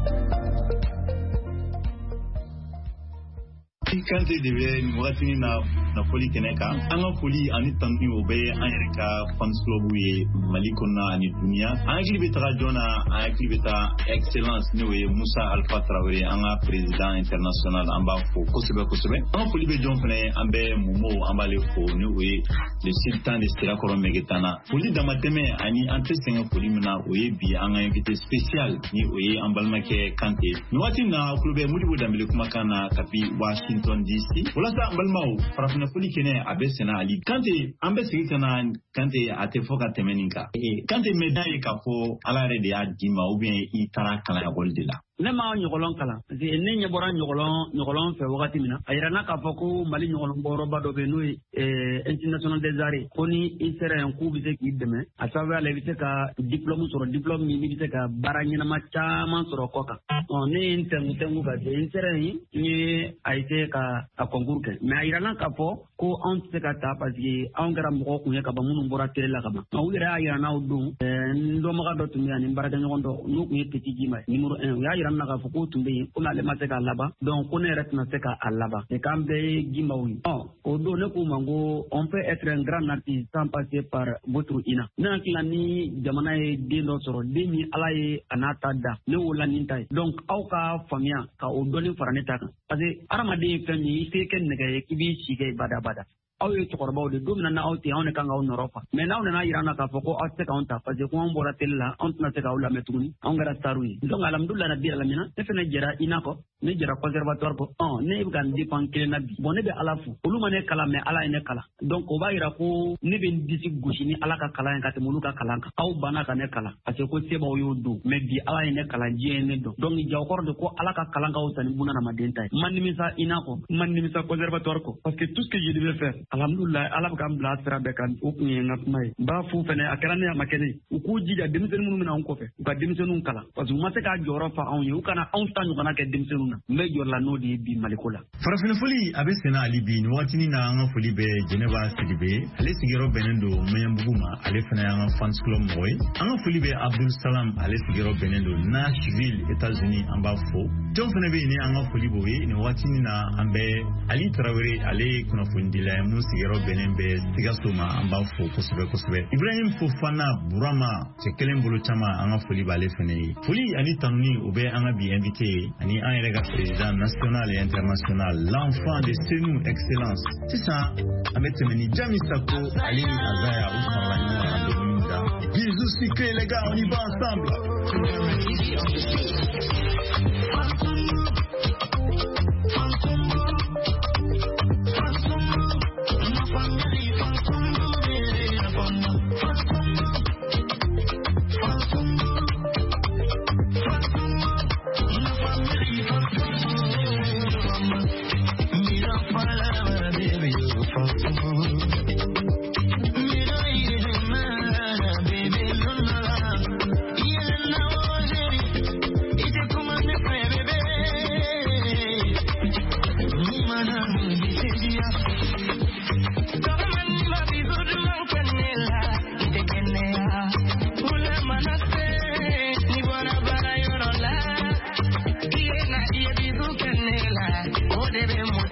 Kante de bɛ nin wagati na nafoli kɛnɛ kan an ka foli ani tanuni o bɛ an yɛrɛ ka fans club ye Mali kɔnɔna ani duniya. An hakili bɛ taga jɔn na an hakili bɛ taa excellence n'o ye Musa Alpha Traoré an ka président international an b'a fo kosɛbɛ kosɛbɛ. An ka foli bɛ jɔn fɛnɛ an bɛ Momo an b'ale fo ni o ye le sultan de Sirakɔrɔ Mɛgɛtana. Foli damatɛmɛ ani an tɛ sɛgɛn foli min na o ye bi an ka invité spécial ni o ye an balimakɛ Kante. Nin waati na kulo bɛ Modibo Dambele kumakan na kabi Washington D C. Walasa an balimaw farafina foli kɛnɛ a bɛ sɛnɛ ali Kante an bɛ sigi ka na Kante a tɛ fɔ ka tɛmɛ nin kan. Kante médaille ye k'a fɔ Ala yɛrɛ de y'a d'i ma ou bien i taara kalan école de la. Ne ma ɲɔgɔlɔn kalan parce que ne ɲɛ bɔra ɲɔgɔlɔn ɲɔgɔlɔn fɛ wagati min na a yira n'a k'a fɔ ko Mali ɲɔgɔlɔn bɔyɔrɔba dɔ bɛ yen n'o ye international des arts ko ni i sera yan k'u bɛ se k'i dɛmɛ a sababuya la i bɛ se ka diplôme sɔrɔ diplôme min i bɛ se ka baara ɲɛnama caman sɔrɔ kɔ kan. Ne ye n tɛngu tɛngu ka se n sera yen n ye a essayé ka a concours kɛ mais a yira n'a k'a fɔ ko anw tɛ se ka taa parce que anw kɛra mɔgɔ kun ye ka ban minnu bɔra télé la ka ban. U yɛrɛ y'a yira n'aw don n dɔnbaga dɔ tun bɛ yan ni n baarakɛɲɔgɔn dɔ n'u tun ye Petit Jima ye numéro un u y'a yira n na k'a fɔ k'o tun bɛ yen ko n'ale ma se k'a laban donc ko ne yɛrɛ tɛna se k'a laban et k'an bɛɛ ye Jimaw ye. O don ne k'u ma ko on peut être un grand artiste sans passer par votre I N A. Ne hakili la ni jamana ye den dɔ sɔrɔ den min Ala ye a n'a ta da ne y'o la nin ta ye donc aw ka faamuya ka o dɔnni fara ne ta kan parce que hadamaden ye fɛn min i tɛ kɛ nɛgɛ ye k'i b'i si kɛ bada bada. Aw ye cɛkɔrɔbaw de don min na aw tɛ anw de kan k'aw nɔrɔ fa mais n'aw nana yira an na k'a fɔ ko aw tɛ se k'anw ta parce que ko anw bɔra télé la anw tɛna se k'aw lamɛn tuguni anw kɛra staru ye donc alhamdulilayi rabi alamina ne fɛnɛ jɛra I N A kɔ ne jɛra conservatoire kɔ ɔ ne bɛ ka n dépend kelen na bi bon ne bɛ Ala fo olu ma ne kalan mais Ala ye ne kalan donc o b'a yira ko ne bɛ n disi gosi ni Ala ka kalan ye ka tɛmɛ olu ka kalan kan aw banna ka ne kalan parce que ko sebaw y'o don mais bi Ala ye ne kalan diɲɛ ye ne dɔn donc jagokɔrɔ de ko Ala ka kalan ka wusa ni buna hadamaden ta ye man nimisa I N A kɔ man nimisa conservatoire kɔ parce que tout ce que je devais faire alhamdulilayi Ala bɛ k'an bila sira bɛɛ kan o kun ye n ka kuma ye n b'a fo fɛnɛ a kɛra ne a ma kɛ ne ye u k'u jija denmisɛnnin minnu bɛ na anw kɔfɛ u ka denmisɛnninw kalan parce que u ma se k'a jɔyɔrɔ fa anw ye u kana anw ta ɲɔgɔnna kɛ denmisɛnninw na n bɛ jɔrɔ la n'o de ye bi Maliko la. Farafina foli a bɛ sɛnɛ ali bi nin waati na an ka foli bɛ Jɛnɛba Sidibe ale sigiyɔrɔ bɛnnen don Mɛɲɛbugu ma ale fana y'an ka fans club mɔgɔ ye an ka foli bɛ Abdul Salam ale sigiyɔrɔ bɛnnen don Nashville États-Unis an b'a fo jɔn fana bɛ yen ni an ka foli b'o ye nin waati na an bɛ Ali Tarawele ale ye kunnafonidila ye mun sigiyɔrɔ bɛnnen bɛ Sikaso ma an b'a fo kosɛbɛ kosɛbɛ Ibrahim Fofana Burama cɛ kelen bolo caman an ka foli b'ale fana ye foli ani tanuni o bɛ an ka bi invité ye ani an yɛrɛ ka président national et international l'enfant de Senu Excellence sisan an bɛ tɛmɛ ni Jami Sako ale ni Azaya u farala ɲɔgɔn kan domini da bisous sucrés les gars on y va ensemble.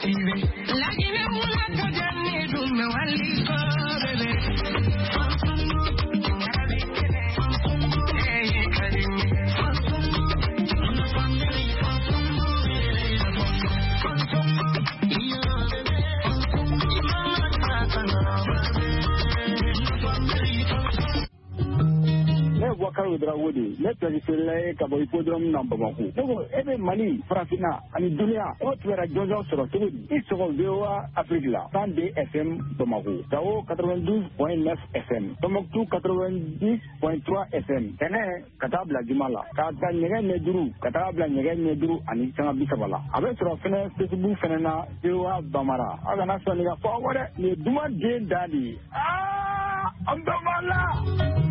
motive. La gine una kajani dume wali ko bebe. Wakaro Drawodi, let us say Kaboy Podrum number one. Every money, Frafina, and Dunia, what were a Jojo Sorotudi, it's all Veoa Africa, Sunday F M Tomago, Tao ninety-two point nine F M, Tomok ninety point three F M, Tene, Katabla Jumala, Kata Negen Neduru, Katabla Negen Neduru, and Itana Bisabala. Abe Sorofena, Facebook Fenena, Veoa Bamara, Aganasania forward, you do not gain daddy. Ah, Ambamala!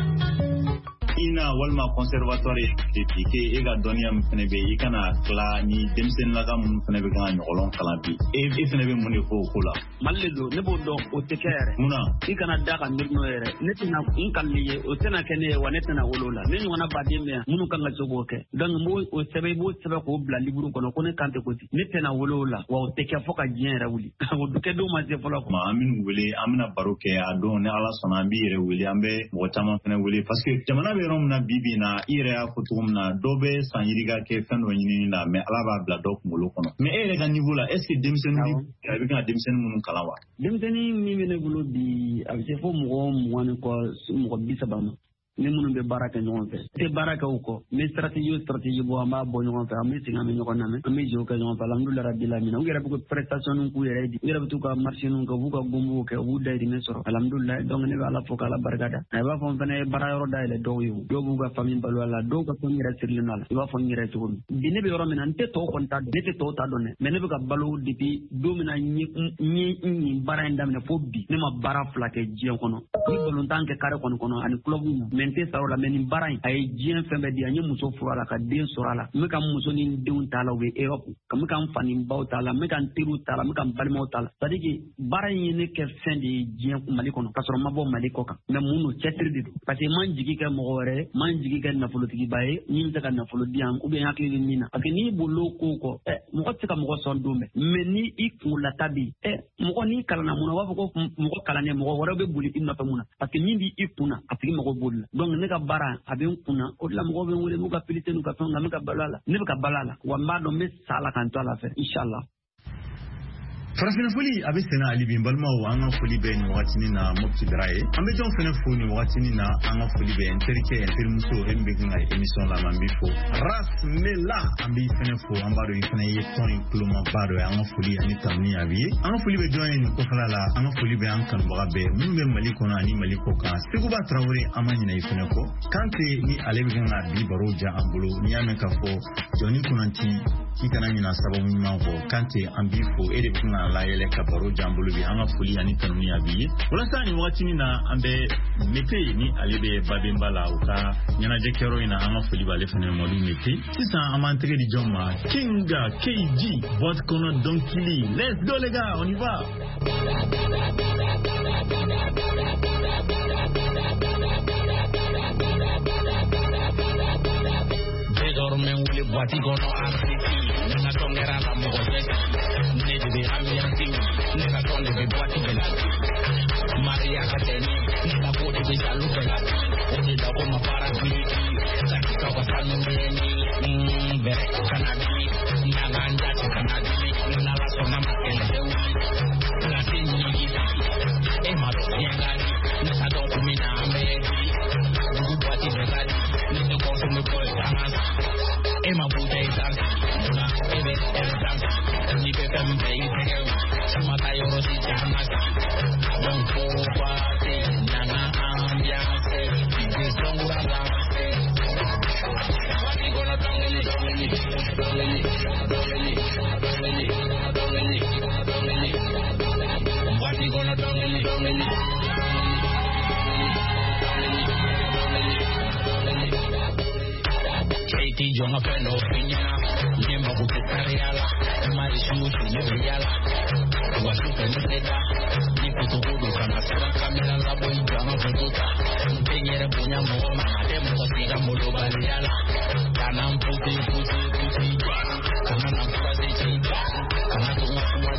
ina walma conservatoire critique ega donia mfene be ikana kla ni demsen laga mfene be kan olon kala bi e fene be muni ko kula malledo ne bodo o tekere muna ikana daga mirno ere netina inkalliye o tena kene wanetena wolola neni wana bademe munu kanga jogoke donc mo o sebe bo sebe ko bla liburu kono kone kante koti netena wolola wa o teke foka jien wuli o duke do ma se fola ko ma amin wuli amina baroke ado ne ala sona bi re wuli ambe mo tama fene wuli parce que jamana na bibi na ire ya kutum na dobe saniriga ke fendo nyini na me alaba bla dok molo kono me ere ga niveau la est ce que demsen ni abi ga demsen mun kalawa demsen mi mene gulo bi abi se fo mo mo ne ko mo bisabama ni munu be baraka ñon fe te baraka uko mais stratégie stratégie bo amba bo ñon fe amé singa me ñon na amé jo ka ñon fa alhamdulillah rabbil alamin ngi rabu ko prestation nun ku yere di ngi rabu ka marché nun ka bu ka gombo ke bu day di mesoro alhamdulillah donc ne ala foka la baraka da ay ba fon fene bara yoro day le do yu do bu ga famille balu ala do ka fon ngira sirli nala ba fon ngira to bi ne be yoro men te to kon ta ne te to ta donne mais ne be ka balu depuis do mina ñi ñi ñi bara ndam ne fo bi ne ma bara flake jien kono ni balon tanke kare kono kono ani club mente sarola meni barai ay jien fembe di anya muso furala ka den sorala me kam muso ni deun tala we europe kam kam fani baw tala me kan tiru tala me kam balmo tala sadiki barai ne ke fendi jien mali kono kasoro mabo mali ko ka me munu cetri di parce que man jigi ka mo gore man jigi ka na politiki baye ni ta ka na politiki am ou bien akili ni na parce que ni bolo ko ko eh mo ko tika mo ko son dume me ni ikula tabi eh mo ko ni kala na muna wa ko mo ko kala ne mo ko wora be buli inna ta muna parce que ni bi ikuna atigi mo ko bul donc ne ka bara aben kuna o la mo be wole mo ka pilite nu ka tonga me ka balala ne ka balala wa ma do me sala kan to la faire inshallah farafina foli abe sena ali bin balma wa anga foli be ni watini na mopti braye ambe jon fene foni watini na anga foli be interike intermuso embe ngina emission la mambifo ras mela ambe fene fo ambaro ifene ye ton pluma baro anga foli ani tamni abi anga foli be joine ni ko kala la anga foli be an kan baga be mun be mali kono ani mali ko ka seguba trawre amani na ifene ko kante ni alebe ngina bi baro ja ambulo ni ame ka fo joni kunanti ikana ni na sababu ni mango kante ambifo ede kuna la yele kabaro jambulu bi anga fuli ani tanuni abi wala sani wakati ni na ambe mete ni alebe babemba la uka nyana jekero ina anga fuli ba lefene modu mete sisa amantere di joma kinga K G votre kono donkili let's go les gars on y va Dorme un le boati kono afriki na tongera la mo ne de ambianti ne tonde be boati bela Maria Kateni na bote be jalu bela oni da ko ma para kwiki sa ka wa sanu meni mm bere kanadi na ganja kanadi na la sona makele de na tinyi e ma yenga na sa do mi na me du boati bela ni ko so me ko amana Emma Boudet dance, una ebe el dance, ni pepe mbei sama tayo rosi jamas, don kopate, nana ambiance, di songura lance. Wati gonna dongeli dongeli dongeli dongeli dongeli dongeli dongeli. Wati gonna dongeli dongeli. Katie Jonga Feno Pinyana, Jimba Bukariala, my shoes, Neviala, was super Nita, Niputu Kanasura Camila Labo, Jama Fututa, Pinyere Punya Moma, Demo Siga Mulu Baliala, Kanam Puti Puti Puti, Kanam Puti, Kanam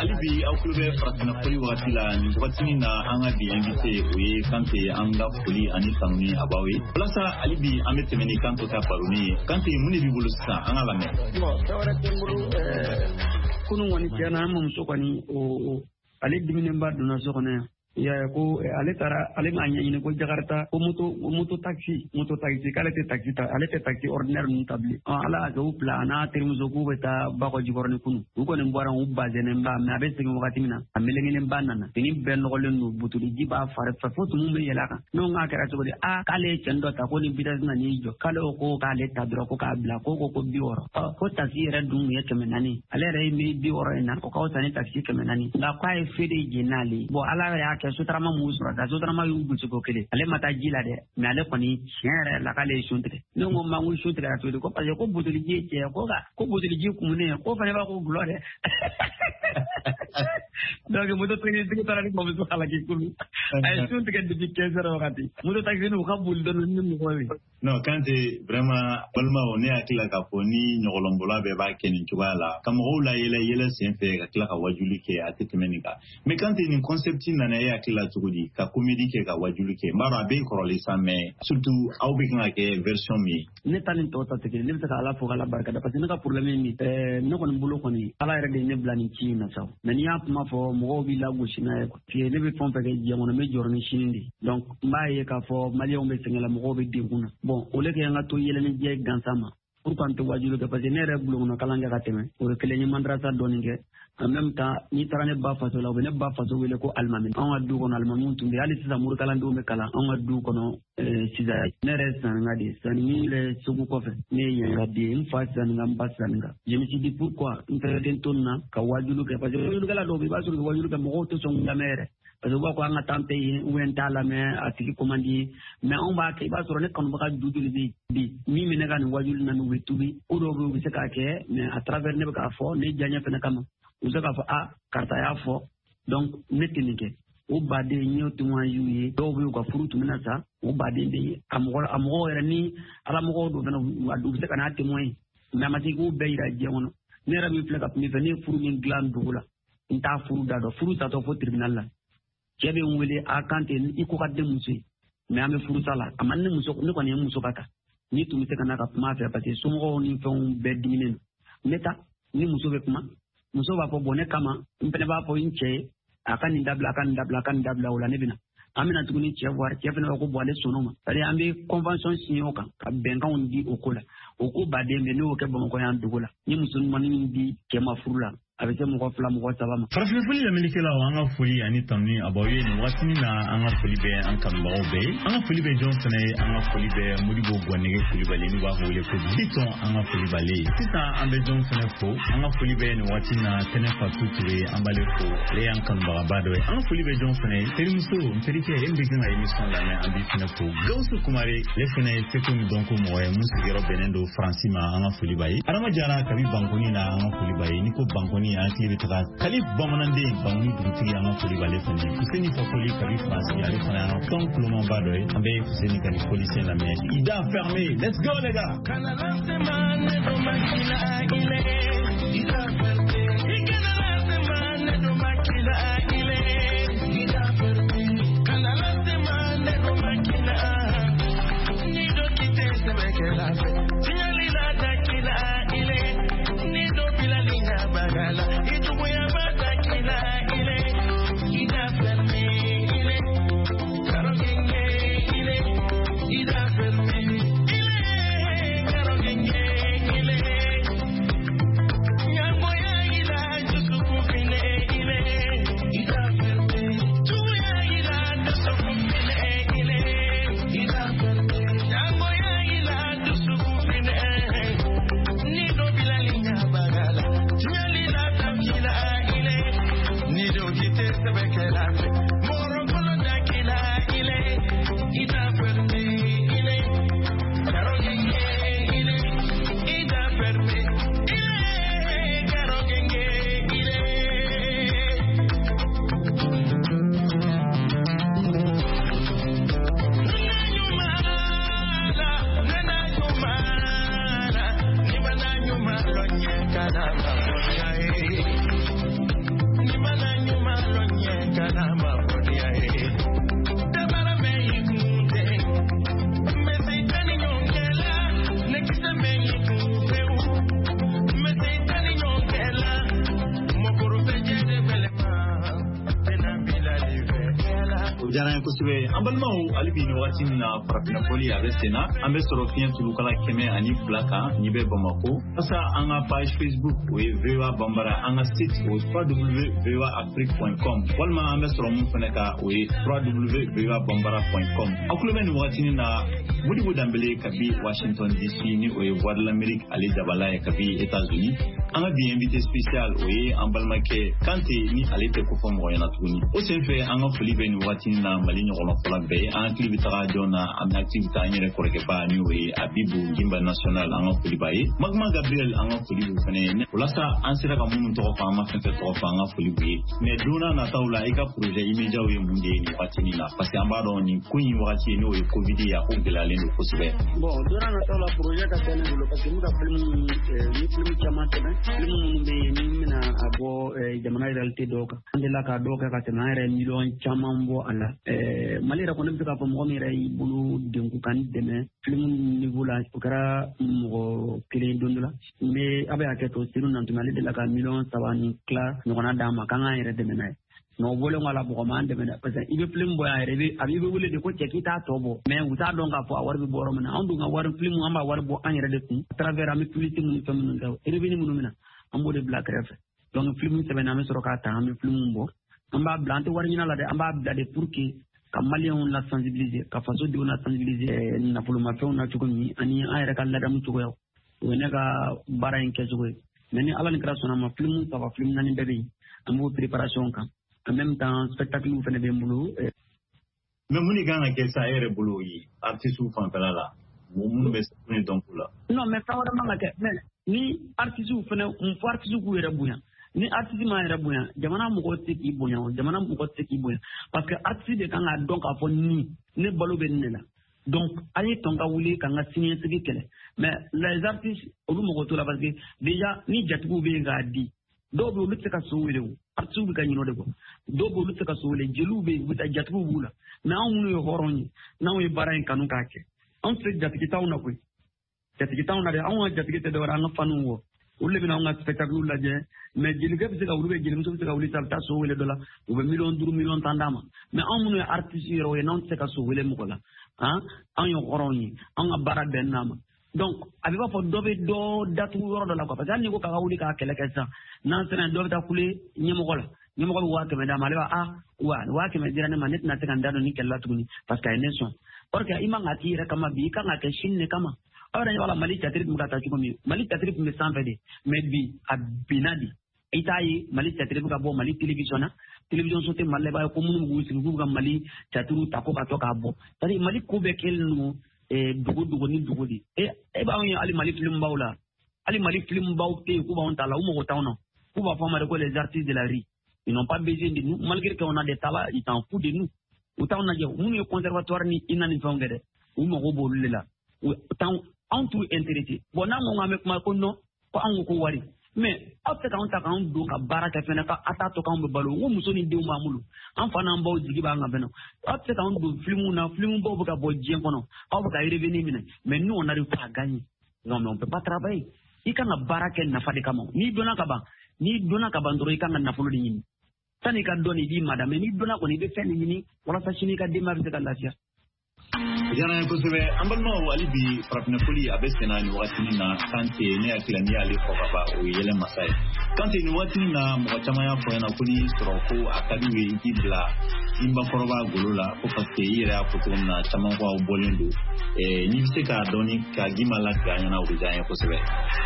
alibi aw kulube farafina foli wagati la ni wagati na anga bi invité oye kante anga foli ani tamni abawe plasa alibi ame temeni kanto ta paruni kante muni bi bulu sa anga la me bon tawara tenguru eh kunu woni tiana mum sokani o ale dimine mbaduna sokone ya ko ale tara ale ma nyini ko jakarta ko moto moto taxi moto taxi kala te taxi ta ale te taxi ordinaire mun tabli ala ga plana termuzo ko beta ba ko jiborni kunu ko ne mbara u baze ne mba na be sigi wakati mina amele ngene banana tini ben ko len no butuli jiba fare fa fotu mum be yelaka no nga kera to de a kale chendo ta ko ni bidas na ni jo kale ko kale tabro ko ka bla ko ko ko bioro ko taxi re dum ye kemenani ale re mi bioro na ko ko tani taxi kemenani la kwa e fede jinali bo ala ya sutrama musura da sutrama yu buci ko kele ale mata jila de me ale koni chere la kale shuntre no mo mangu shuntre ka to ko pa ko buduli je je ko ga ko buduli je ku mune ko fa ne ba ko glore donc mo to tini tini tara ni mo so kala ki ku ay shuntre ke de kezero wakati mo to taxi no ka bul don ni mo wi no kante vraiment balma one akila ka foni nyogolombola be ba kenin tubala kam rola yele yele sen fe ka kila ka wajuli ke atetemenika mais kante ni concept na na akila tugudi ka comédie ke ka wajuli ke mara be korole sa mais surtout au be ka ke version mi ne tanin to ta teke ne ta ala fo ala barka da parce que ka problème mi eh ne ko bulo ko ni ala re de ne blani ci na saw nani ya ma fo mo bi la go shina ko ti ne be fon pe ke je mo me jorni shindi donc mbaye ka fo mali on be sengela mo be dinguna bon o le ke nga to yele ni je gansama pour quand wajulu ke parce que ne re bulo no kala nga ka teme o ke le ni mandrasa doninge en même temps ni tarane ba faso la ne ba faso wele ko almami on a du kono almami tumbe ali sisa mur kala ndo me kala on a du kono sisa ne re san ngadi san ni le sugu ko fe ne ya ngadi in fa san ngam basan nga je me suis dit pourquoi interden tonna ka wajulu ke parce que wajulu kala do bi ba sur wajulu ke mo to son ngamere parce que ko anga tampe wen tala me atiki komandi mais on ba ke ba sur ne kon ba du du bi bi mi me ne kan wajulu na no wetubi o do bi se ka ke mais à travers ne ba fo ne janya fe na kama uzaka fa a karta ya fo donc netinike o bade nyo tuma yuye do bi ko furutu mina sa o bade de amgo amgo era ni ala mo do na wadu se kana temoy na mati ko beira je wono ne ra mi fleka mi veni furu min gland dula nta furu da do furu ta to fo tribunal la jebe wele a kante ni ko kadde musu me ame furu sala amanne muso ne ko ne muso kaka ni tumi se kana ka ma fa parce sumo ni fon be diminen meta ni muso be kuma muso ba ko bone kama mpene ba ko inche akan ndabla akan ndabla akan ndabla wala ne bina amina tuguni che war che fena ko bole sonoma tari ambe convention signé kan ka benga on di okola oko bade me no ke bon ko yan dugola ni musulman ni di ke mafrula avec mo ko fla mo ko sabama farafin foli la milikela wanga foli ani tamni abaye ni watini na anga foli be an kan bawo be anga foli be johnson ay anga foli be mudibo gonege foli bale ni wa hole ko biton anga foli bale tita ambe johnson ko anga foli be ni watina tenefa tuture ambale ko le an kan bawa bado anga foli be johnson ay terimuso terike embe gina emission la na ambi fina ko gausu kumare le fina seko mi donko mo ay musu gero benendo francima anga foli baye arama jara kabi bankoni na anga foli baye ni ko bankoni ni akili taka kalif bamanande bangni duti anga foli bale fani kuseni fa foli kalif France ya le fana ton plomo badoy ambe kuseni kali police la mer ida fermé let's go les gars kana la semane do makila agile ida fermé ikana la semane do makila agile ida fermé kana la semane do makila ni do kite se mekela tiali la takila ile ni do bilalina bagala ituwe ya batakila ile ida ferme ile karogenge ile ida ferme ile karogenge ile nyambo ya kosɛbɛ an balimaw hali bi ni wagati min na farafinafɔli a bɛ sen na an bɛ sɔrɔ fiɲɛ tulukala kɛmɛ ani fila kan ni bɛ bamako walasa an ka page facebook o ye V O A Bambara an ka site o w w w point v o a afrique point com walima an bɛ sɔrɔ mun fana ka o ye w w w point v o a bambara point com aw tulo bɛ ni wagati min na Modibo Dembele kabi Washington D C ni o ye Voix de l'Amérique ale Dabala ye kabi États-Unis an ka bi invité spécial o ye an balimakɛ Kante ni ale tɛ ko fɔ mɔgɔ ɲɛna tuguni o senfɛ an ka foli bɛ ni wagati min na Mali ɲɔgɔnna fɔla bɛɛ an hakili bɛ taga jɔn na an bɛ hakili bɛ taga an yɛrɛ kɔrɔkɛba ni o ye Abibu Gimba National an ka foli b'a ye Magma Gabriel an ka foli b'u fana ye walasa an sera ka minnu tɔgɔ fɔ an ma fɛn fɛn tɔgɔ fɔ an ka foli b'u ye mais donna nataw la i ka projet immédiat ye mun de ye nin wagati min na parce que an b'a dɔn nin ko in wagati n'o ye Covid ye a ko gɛlɛyalen don kosɛbɛ. Bon donna nataw la projet ka tɛnɛ bolo parce que n bɛ ka film ni film caman tɛmɛ film minnu bɛ yen ni bɛna a bɔ jamana réalité dɔw kan an delila ka dɔw kɛ ka tɛmɛ an yɛrɛ miliyɔn caman bɔ a la Mali yɛrɛ kɔni bɛ se k'a fɔ mɔgɔ min yɛrɛ y'i bolo denku ka ni dɛmɛ film niveau la o kɛra mɔgɔ kelen don dɔ la n bɛ a bɛ hakɛ to senu nantuma ale delila ka miliyɔn saba ni tila ɲɔgɔnna d'a ma k'an k'an yɛrɛ dɛmɛ n'a ye mais o bɔlen kɔ a la mɔgɔ m'an dɛmɛ dɛ parce que i bɛ film bɔ yan yɛrɛ a b'i bɛ wele de ko cɛ k'i t'a tɔ bɔ mais u t'a dɔn k'a fɔ a wari bɛ bɔ yɔrɔ min na anw dun ka wari film an b'a wari bɔ an yɛrɛ de kun à travers an bɛ publicité minnu fɛn minnu kɛ revenu minnu min na an b'o de bila kɛrɛfɛ donc film sɛbɛnna an bɛ sɔrɔ k'a ta an bɛ film bɔ an b'a bila an tɛ wari ɲini la dɛ an b'a bila de pour que ka maliyɛnw la sensibiliser ka fasodenw la sensibiliser nafolomafɛnw na cogo min ani an yɛrɛ ka ladamu cogoya o ye ne ka baara in kɛcogo ye mais ni ala ni kira sɔnna ma film saba film naani bɛɛ bɛ yen an b'o préparation kan en même temps spectacle fɛnɛ bɛ n bolo. mais mun de kan ka kɛ sa e yɛrɛ bolo ye artistes fanfɛla la mun bɛ ne dɔn ko la. non mais fɛn wɛrɛ man ka kɛ mais ni artistes fɛnɛ n fɔ artistes k'u yɛrɛ bonya ni artiste ma yɛrɛ bonya jamana mɔgɔw tɛ k'i bonya o jamana mɔgɔw tɛ k'i bonya parce que artiste de kan ka dɔn k'a fɔ ni ne balo bɛ nin de la donc an ye tɔn ka wuli k'an ka siniɲɛsigi kɛlɛ mais les artistes olu mɔgɔ t'o la parce que déjà ni jatigiw bɛ yen k'a di dɔw bɛ olu tɛ se ka so wele o artistes bɛ ka ɲinɛ o de kɔ dɔw bɛ olu tɛ se ka so wele jeliw bɛ yen u bɛ taa jatigiw b'u la mais anw minnu ye hɔrɔn ye n'anw ye baara in kanu k'a kɛ anw tɛ jatigi t'anw na koyi jatigi t'anw na dɛ anw ka jatigi tɛ dɔwɛrɛ an ka faniw wɔ olu de bɛna anw ka spectacle lajɛ mais jelikɛ bɛ se ka wuli bɛ jelimuso bɛ se ka wuli sa bɛ taa so wele dɔ la u bɛ miliyɔn duuru miliyɔn tan d'a ma mais anw minnu ye artistes yɛrɛ o ye n'anw tɛ se ka so wele mɔgɔ la han anw ye hɔrɔn ye anw ka baara bɛn n'a ma donc a bɛ b'a fɔ dɔ bɛ dɔ datugu yɔrɔ dɔ la quoi parce que hali n'i ko k'a ka wuli k'a kɛlɛ kɛ sisan n'an sera dɔ bɛ taa kule ɲɛmɔgɔ la ɲɛmɔgɔ bɛ waa kɛmɛ d'a ma ale b'a ah wa waa kɛmɛ dira ne ma ne tɛna se ka n da don ni kɛlɛ la tuguni parce que a ye ne sɔn or que i man ka k'i yɛrɛ kama bi i kan ka kɛ sini de kama aw yɛrɛ ɲɛ b'a la Mali catiri tun bɛ ka taa cogo min Mali catiri tun bɛ sanfɛ de mais bi a binna de i t'a ye Mali catiri bɛ ka bɔ Mali télévision na télévision so tɛ Mali la i b'a ye ko minnu b'u sigi k'u bɛ ka Mali catiriw ta ko ka to k'a bɔ c'est à dire Mali ko bɛɛ kɛlen don dugu dugu ni dugu de e e b'anw ye hali Mali film baw la hali Mali film baw tɛ yen k'u b'anw ta la u mago t'anw na k'u b'a fɔ a ma de ko les artistes de la rue ils n'ont pas besoin de nous malgré qu'on a des talents ils s'en foutent de nous u t'anw lajɛ minnu ye conservatoire ni I N A ni fɛnw kɛ dɛ u mago b'olu de la u t'anw anw t'u intéressé bon n'an ko k'an bɛ kuma ko non ko anw ko ko wari mais aw tɛ k'anw ta k'anw don ka baara kɛ fɛnɛ ka a t'a to k'anw bɛ balo n ko muso ni denw b'an bolo an fa n'an baw jigi b'an kan fɛnɛ aw tɛ k'anw don filimuw na filimu baw bɛ ka bɔ diɲɛ kɔnɔ aw bɛ ka revenu minɛ mais nous on arrive pas à gagner non mais on peut pas travailler i kan ka baara kɛ nafa de kama n'i donna ka ban n'i donna ka ban dɔrɔn i kan ka nafolo de ɲini sanni i ka dɔn i b'i mada mais n'i donna kɔni i bɛ fɛn de ɲini walasa sini i ka denbaya bɛ se ka lafiya. Jana ye kosɛbɛ an balimaw hali bi farafinfɔli a bɛ sen na nin wagati na Kante ne hakili n'i y'ale fɔ ka ban o ye yɛlɛ masa ye Kante nin wagati na mɔgɔ caman y'a fɔ ɲɛna ko n'i sɔrɔ ko a ka di u ye i k'i bila i bakɔrɔba golo la ko parce que i yɛrɛ y'a fɔ cogo min na caman ko aw bɔlen don n'i bɛ se k'a dɔn ni ka gima latigɛ an ɲɛna o bɛ diya an ye kosɛbɛ.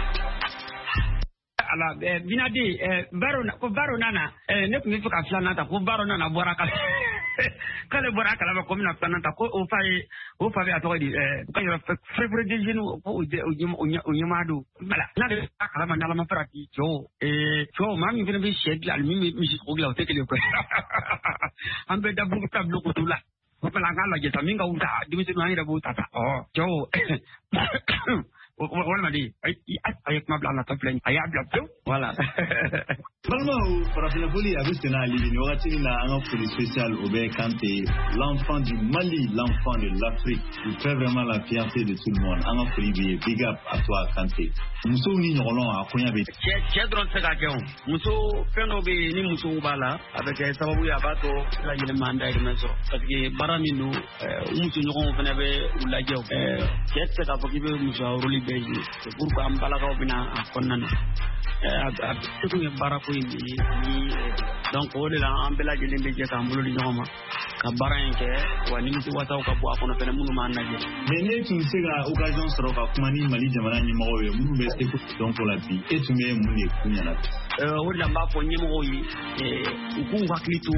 ala binadi baro ko baro nana ne tun bɛ fɛ ka filanan ta ko baro nana bɔra kala k'ale bɔra kalama ko bɛna filanan ta ko o fa ye o fa bɛ a tɔgɔ di ka yɔrɔ fɛrɛfɛrɛ denmisɛnnin ko o ɲɛmaa don bala n'ale b'a kalama n'alama fara k'i cɛw cɛw maa min fana bɛ sɛ dilan ani min bɛ misi sogo dilan o tɛ kelen koyi an bɛ daburu ta bulon kutu la o fana an k'a lajɛ sa min ka wuta denmisɛnninw an yɛrɛ b'o ta ta ɔ cɛw wala di ay ay ma bla na ta plan ay abla to voilà Vraiment, Farafina Foli a vu ce qu'on a lié. Nous avons un folie spécial au B Kanté, l'enfant du Mali, l'enfant de l'Afrique. Il fait vraiment la fierté de tout le monde. Un folie big up à toi, Kanté. Muso ni nyolon a konya be. Che drone se ka keon. Muso feno be ni muso bala avec sababu ya bato la yele manda de meso. Parce que barami no muso nyolon fena be ula jew. Eh che se ka foki be muso roli be. C'est pourquoi am bala ka bina akonna. Eh tout est barako ni donc o de la am bela jele be je ka mbulu di nyoma. Ka baran ke wa ni muso wata ka bo akono fena munu ma naje. Mais ne tu se ga occasion soro ka kuma ni Mali jamana ni mo yo munu be donc la vie et tu mets mon écoute là euh on l'a pas pogné mo yi et ku waklitu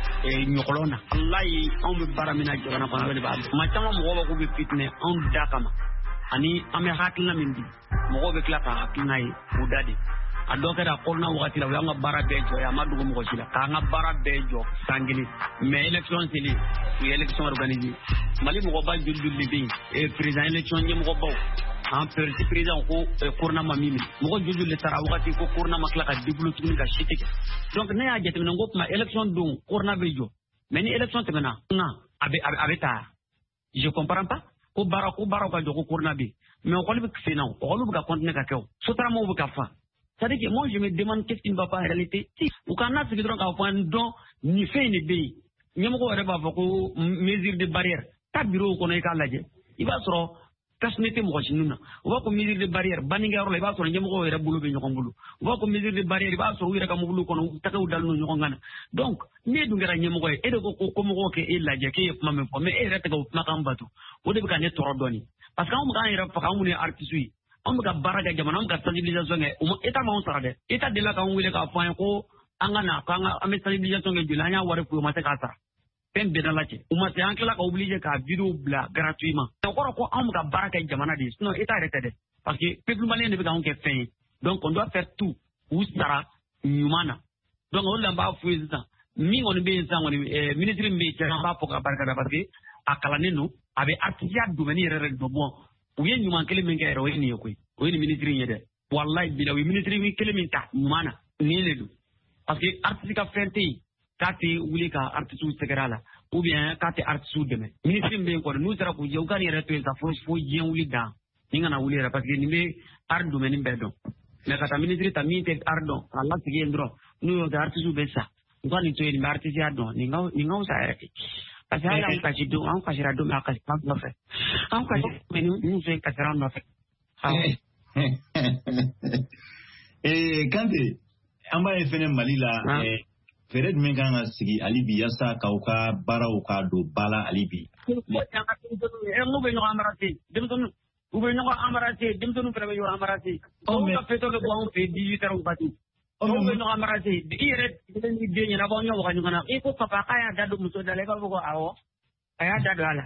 e nyokolona wallahi on be baramina jogana ko na be ba ma tama mo ko be fitne on dakama ani ame hakina mindi mo be klaka hakina yi udadi adoka da korna wakati la nga bara bejo ya madugo mo sila ka nga bara bejo sangini mais élection c'est li oui élection organisée Mali mo ba juldul li et président élection ñi mo baw en président ko korna mamimi mo ko juldul le tara wakati ko korna makla ka diblu tuni ka shitike donc ne ya jete ngop ma élection dum korna bejo mais ni élection temena na abe abe ta je comprends pas ko bara ko bara ka jogo korna bi mais ko libi fina ko lu ka continuer ka kew sotara mo bu ka fa. C'est-à-dire que moi, je me demande qu'est-ce qui ne va pas en réalité. Si, ou quand on a ce qui doit avoir un don, ni fait ni pays. N'y a pas de mesure de barrière. Ta bureau qu'on a qu'à l'âge. Il va se rendre, casse-nette moi chez nous. On va comme mesure de barrière. Baningar, il va se rendre, n'y a pas de boulot, il va boulot. On va comme mesure de barrière, il va se rendre, il va comme boulot, qu'on a taqué ou dans le nous. Donc, n'y donc rien n'y a pas et de comme on que il l'a dit, qui est ma même mais il reste au macan bateau. Au début, quand il est trop donné. Parce qu'on va y avoir, on est artiste. On ka baraga jamana on ka sensibilisation nge eta ma on sarade eta de la ka on wile ka point ko angana ka anga am sensibilisation nge julanya ware ko ma te ka sa pen be dala ci uma te ankla ka obligé ka vidéo bla gratuitement encore ko on ka baraga jamana de sinon eta arrêté de parce que peuple malien ne be ka on ke fin donc on doit faire tout ou sara humana donc on l'a ba foué ça mi on be ça on ministre mbe ci ba pour ka baraga parce que akala nenu abe artisanat du venir rek do bon oui ñu man kele min gairo ni yokoy o ni ministre ni de wallahi bila wi ministre mi kele min ta mana ni le du parce que artiste ka fente kati wuli ka artiste segrala ou bien kati artiste deme ministre mbe ko nous sera ko jew kan yere to sa fo fo jen wuli da ni ngana wuli ra parce que ni me ardu men mbe do mais kata ministre ta mi te ardo Allah tigi ndro nous yo da artiste be sa ngani to ni artiste ardo ni ngaw ni ngaw sa rek parce que là on cache do on cache do ma cache pas no fait on cache mais nous nous fait cache no fait eh Kanté amba fene Mali la eh fere men ganga sigi alibi yasa kauka bara uka do bala alibi mo tanga ngo be no amarati dem ton u be no amarati dem ton fere yo amarati o ka feto le bon fe dix-huit heures bati o be no amarati dire ni de ni na bon yo ka nyana e ko papa kaya dadu muso dale ka ko awo aya dadu ala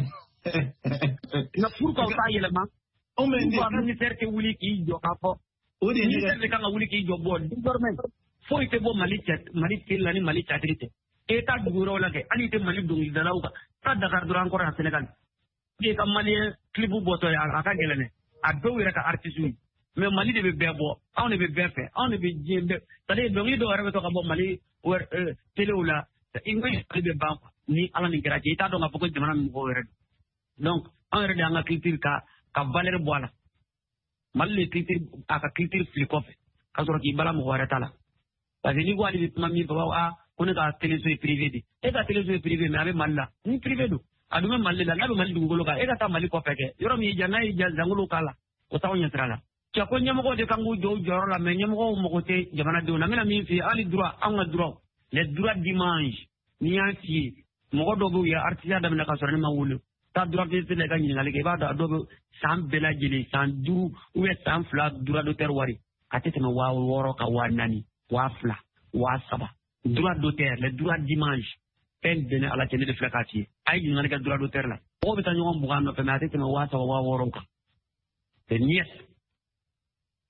na pour ko ta yele ma o men de ministère ke wuli ki jo ka fo o de ni de ka wuli ki jo bo government fo ite bo Mali chat Mali la ni Mali chatrite e ta duguro la ke ani te Mali dungi dala u ka ta Dakar duran ko ra Senegal e ka Mali clipu boto ya aka gelene a do wira ka artiste mais Mali de be bebo on ne be befe on ne be jembe tade dongi do ara to ka bo Mali wer tele ula ingwe be bank ni ala ni graje ta do nga poko jamana mi bo wera donc on re nga culture ka ka valeur boala Mali culture aka culture flikofe ka so ki bala mo wara tala parce que ni wali bi mami ba wa ko ne ka télévision privé di e ka télévision privé mais abe malla ni privé do adume Mali la nabe Mali dugolo ka e ka ta Mali ko feke yoro mi jana i jangulu kala ko taw nyatrala ci ko nyamo ko de kangu jo joro la mais nyamo ko mo ko te jamana do na mina mi fi ali droit am droit les droits dimanche ni anti mo ko do bu ya artiste da na ka so ne ma wulu ta droit de le ga ni ngale ke ba da do sam bela jeli san du ou sam fla droit d'auteur wari atete ma wa woro ka wa nani wa fla wa saba droit d'auteur les droits dimanche pen de ala tene de flakati ay ni ngale ka droit d'auteur la o be tan yo mo bu ga no pe ma atete ma wa saba wa woro ka te nies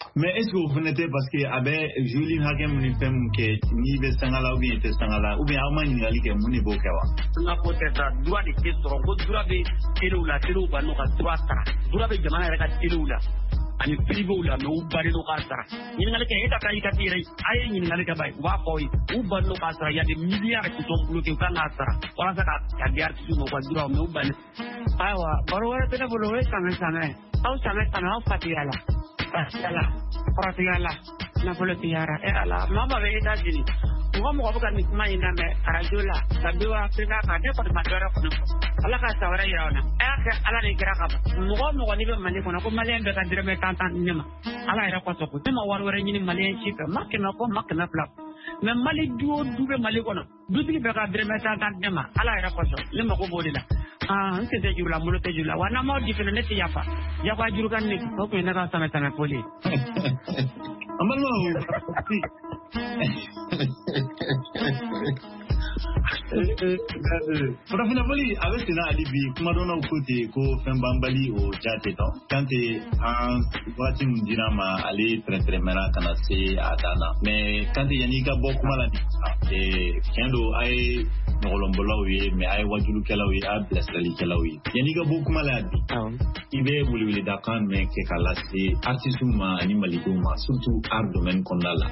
mais est-ce que vous venez parce que avec Julie Hakem ni fem ke ni be sangala ou bien te sangala ou bien au moins ni ali ke muni bokawa na peut-être droit de question ko droit be telula telu ba no ka droit sara droit be jamana reka telula ani privé la no bari no ka sara ni ngale ke eta kai ka tire ay ni ngale ka bay wa ko u ban no ka sara ya de milliards qui sont bloqués ka na sara wala saka ya de arti no ko droit me u ban awa baro wala tena bolo we sama sama au sama sama au fatiyala fatiyala fatiyala na bolo tiara e ala mama be eta jini ngo mo ko ka ni kuma ina me arajola sabiwa afrika ka de ko ma dora ko ala ka sawara yaona aka ala ni gira ka mo mo ni be mali ko na ko mali be ka dire me tantan nyama ala ira ko to ko tema war wara ni mali ci ka makna ko makna plap me mali duo dube mali ko no dubi be ka dire me tantan nyama ala ira ko to ni ma ko bodila ah nke te jurula mo te jurula wana mo di fene ne ti yafa yafa juru kan ni ko ko na ka sama sama poli amalo Profina Poli avec cela alibi kuma dona côté ko fembambali o jate don kante en wati mundira ma aller très très mera kana se adana mais kante yanika bokuma la e kendo ay nolombolo wi mais ay wajulu kelawi a blessali kelawi yanika bokuma la di ibe wuli wuli dakan mais ke kala se artiste ma animali ma surtout art domaine kondala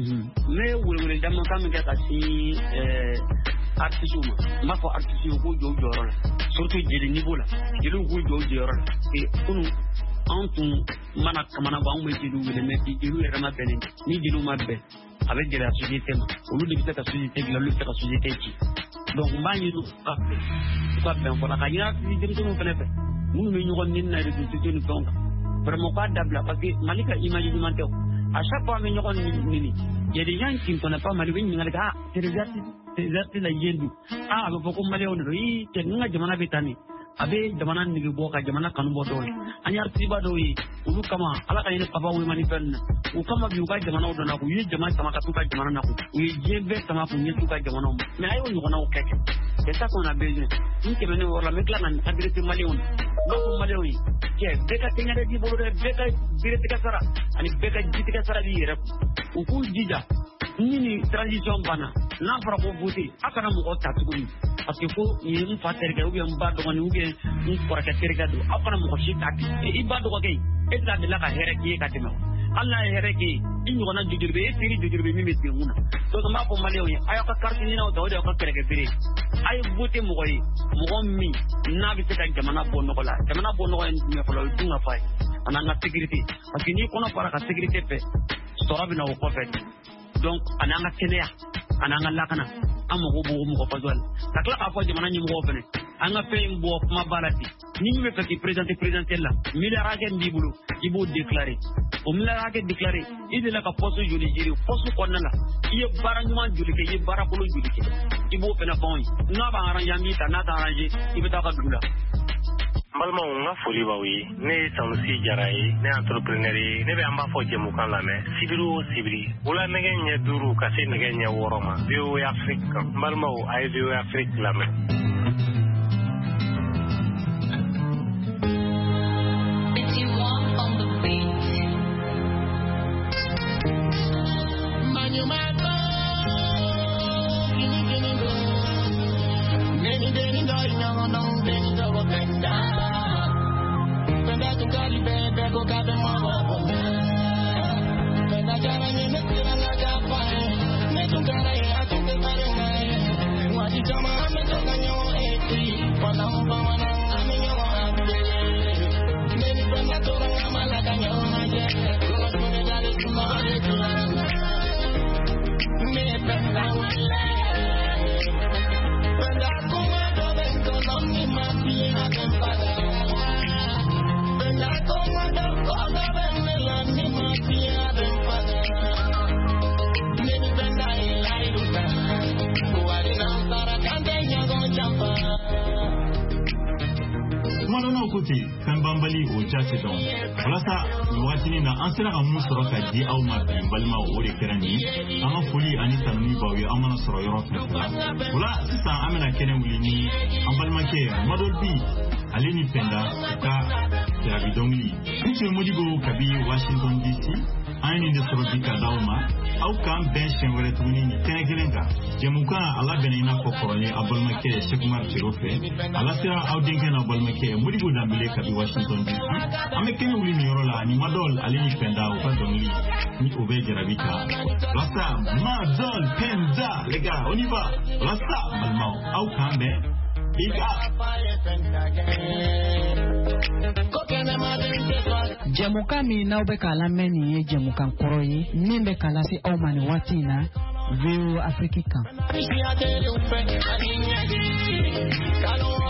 mais wuli wuli dama kam ke ka si euh artiste ma ko artiste ko jo joro la surtout jeli niveau la jeli ko jo joro la e kunu antum mana kamana ba mu jeli wele me ti jeli era ma benen ni jeli ma be avec de la société ma olu de ta société la lu ta société ci donc ma ñu ko ko ben ko la ka ya ni jeli ko fene fe mu ñu ñu ko ni na de société ni donc vraiment pas d'abla parce que malika image du manteau à chaque fois ñu ko ni ni il y a des gens qui ne connaissent pas Mali ni ngalika ah c'est des artistes c'est des artistes la yendu ah ba ko Mali on ri te nga jamana bitani abe jamana ni bo ka jamana kanu bo do ani artiste ba do yi ulu kama ala ka ni papa wi mani fen u kama bi u ka jamana do na ku yi jamana kama ka tu ka jamana na ku u yi jebe kama ku ni tu ka jamana mais ayo ni kona o keke c'est ça qu'on a besoin ni ke mene wala mekla na adresse Mali on no ko Mali yi ke beka tenga de di bolo de beka direct ka sara ani beka jiti ka sara di rek u ku jija ni transition bana na fara ko voter akana mo ta tukuni parce que faut ni mu fater ga ubi am ba do ni ubi ni ko ka terga do akana mo shi ta e ibado ko kay e ta de la ka here ki ka timo Allah here ki in ko na jujurbe e tiri jujurbe mi metti muna to ma ko male yi ayo ka karti ni na do do ka terga bire ay voter mo koy mo ko mi na bi te ka jamana bo no ko la jamana bo no ko me ko lo tunga fay ana na sécurité parce que ni ko na para ka sécurité pe stora bi na ko fait donc ananga kenya ananga lakana amogo bo mo ko fazwal takla ka fo jamana nyi mo fene anga pe mbo ma balati ni mi fe ki présenter présenter la millara ke ndibulu ibo déclarer o millara ke déclarer ide la ka poste joli jiri poste ko nana iye baranguma joli ke iye barakolo joli ke ibo fena bon na ba aran yami ta na ta arranger ibe ta ka dula balma nga foli ba wi ne sanusi jaray ne entrepreneur ne be amba fo jemu kan la me sibiru sibiri wala ne nya duru ka se ne nya woroma biu afrika balma o ay biu afrika la me It's you want on the beat Manu mato Gini gini go Gini gini go No no Gini go Wakanda Penda tu kali bebe go kabe mama Penda jara ni mekira na japa Me tu kara ye atu te pare ngai Wadi jama me to ganyo eti Wana mba wana ame nyo ande Meni penda to ranga mala ganyo ande Kula kune dali kuma ade kulana Me penda wale Penda kuma do bento no mi mapi ade pada Malona côté Kambambali au Tchad don voilà ça watini na ansela ka mu soro ka di aw ma bi balma o de kerani ama foli ani tanni bawi amana soro yoro fela voilà ça amena kene mulini am balma ke madolbi alini penda ka ya bidongi nche modigo kabi Washington D C an ye nin de sɔrɔ bi ka d'aw ma aw k'an bɛn siɲɛ wɛrɛ tuguni nin kɛnɛ kelen kan jɛmukan a labɛnna i n'a fɔ kɔrɔlen a balimakɛ Sekumar Tiro fɛ a lasera aw denkɛ n'a balimakɛ Modibo Dambele kabi Washington D C an bɛ kɛnɛ wuli nin yɔrɔ la ni Madol ale ni Penda u ka dɔnkili ni o bɛ jarabi ta walasa Madol Penda les gars on y va walasa balimaw aw k'an bɛn big up. Jamuka min n'aw bɛ k'a lamɛn nin ye jamukan kɔrɔ ye min bɛ k'a lase aw ma nin waati in na V O Afrique kan.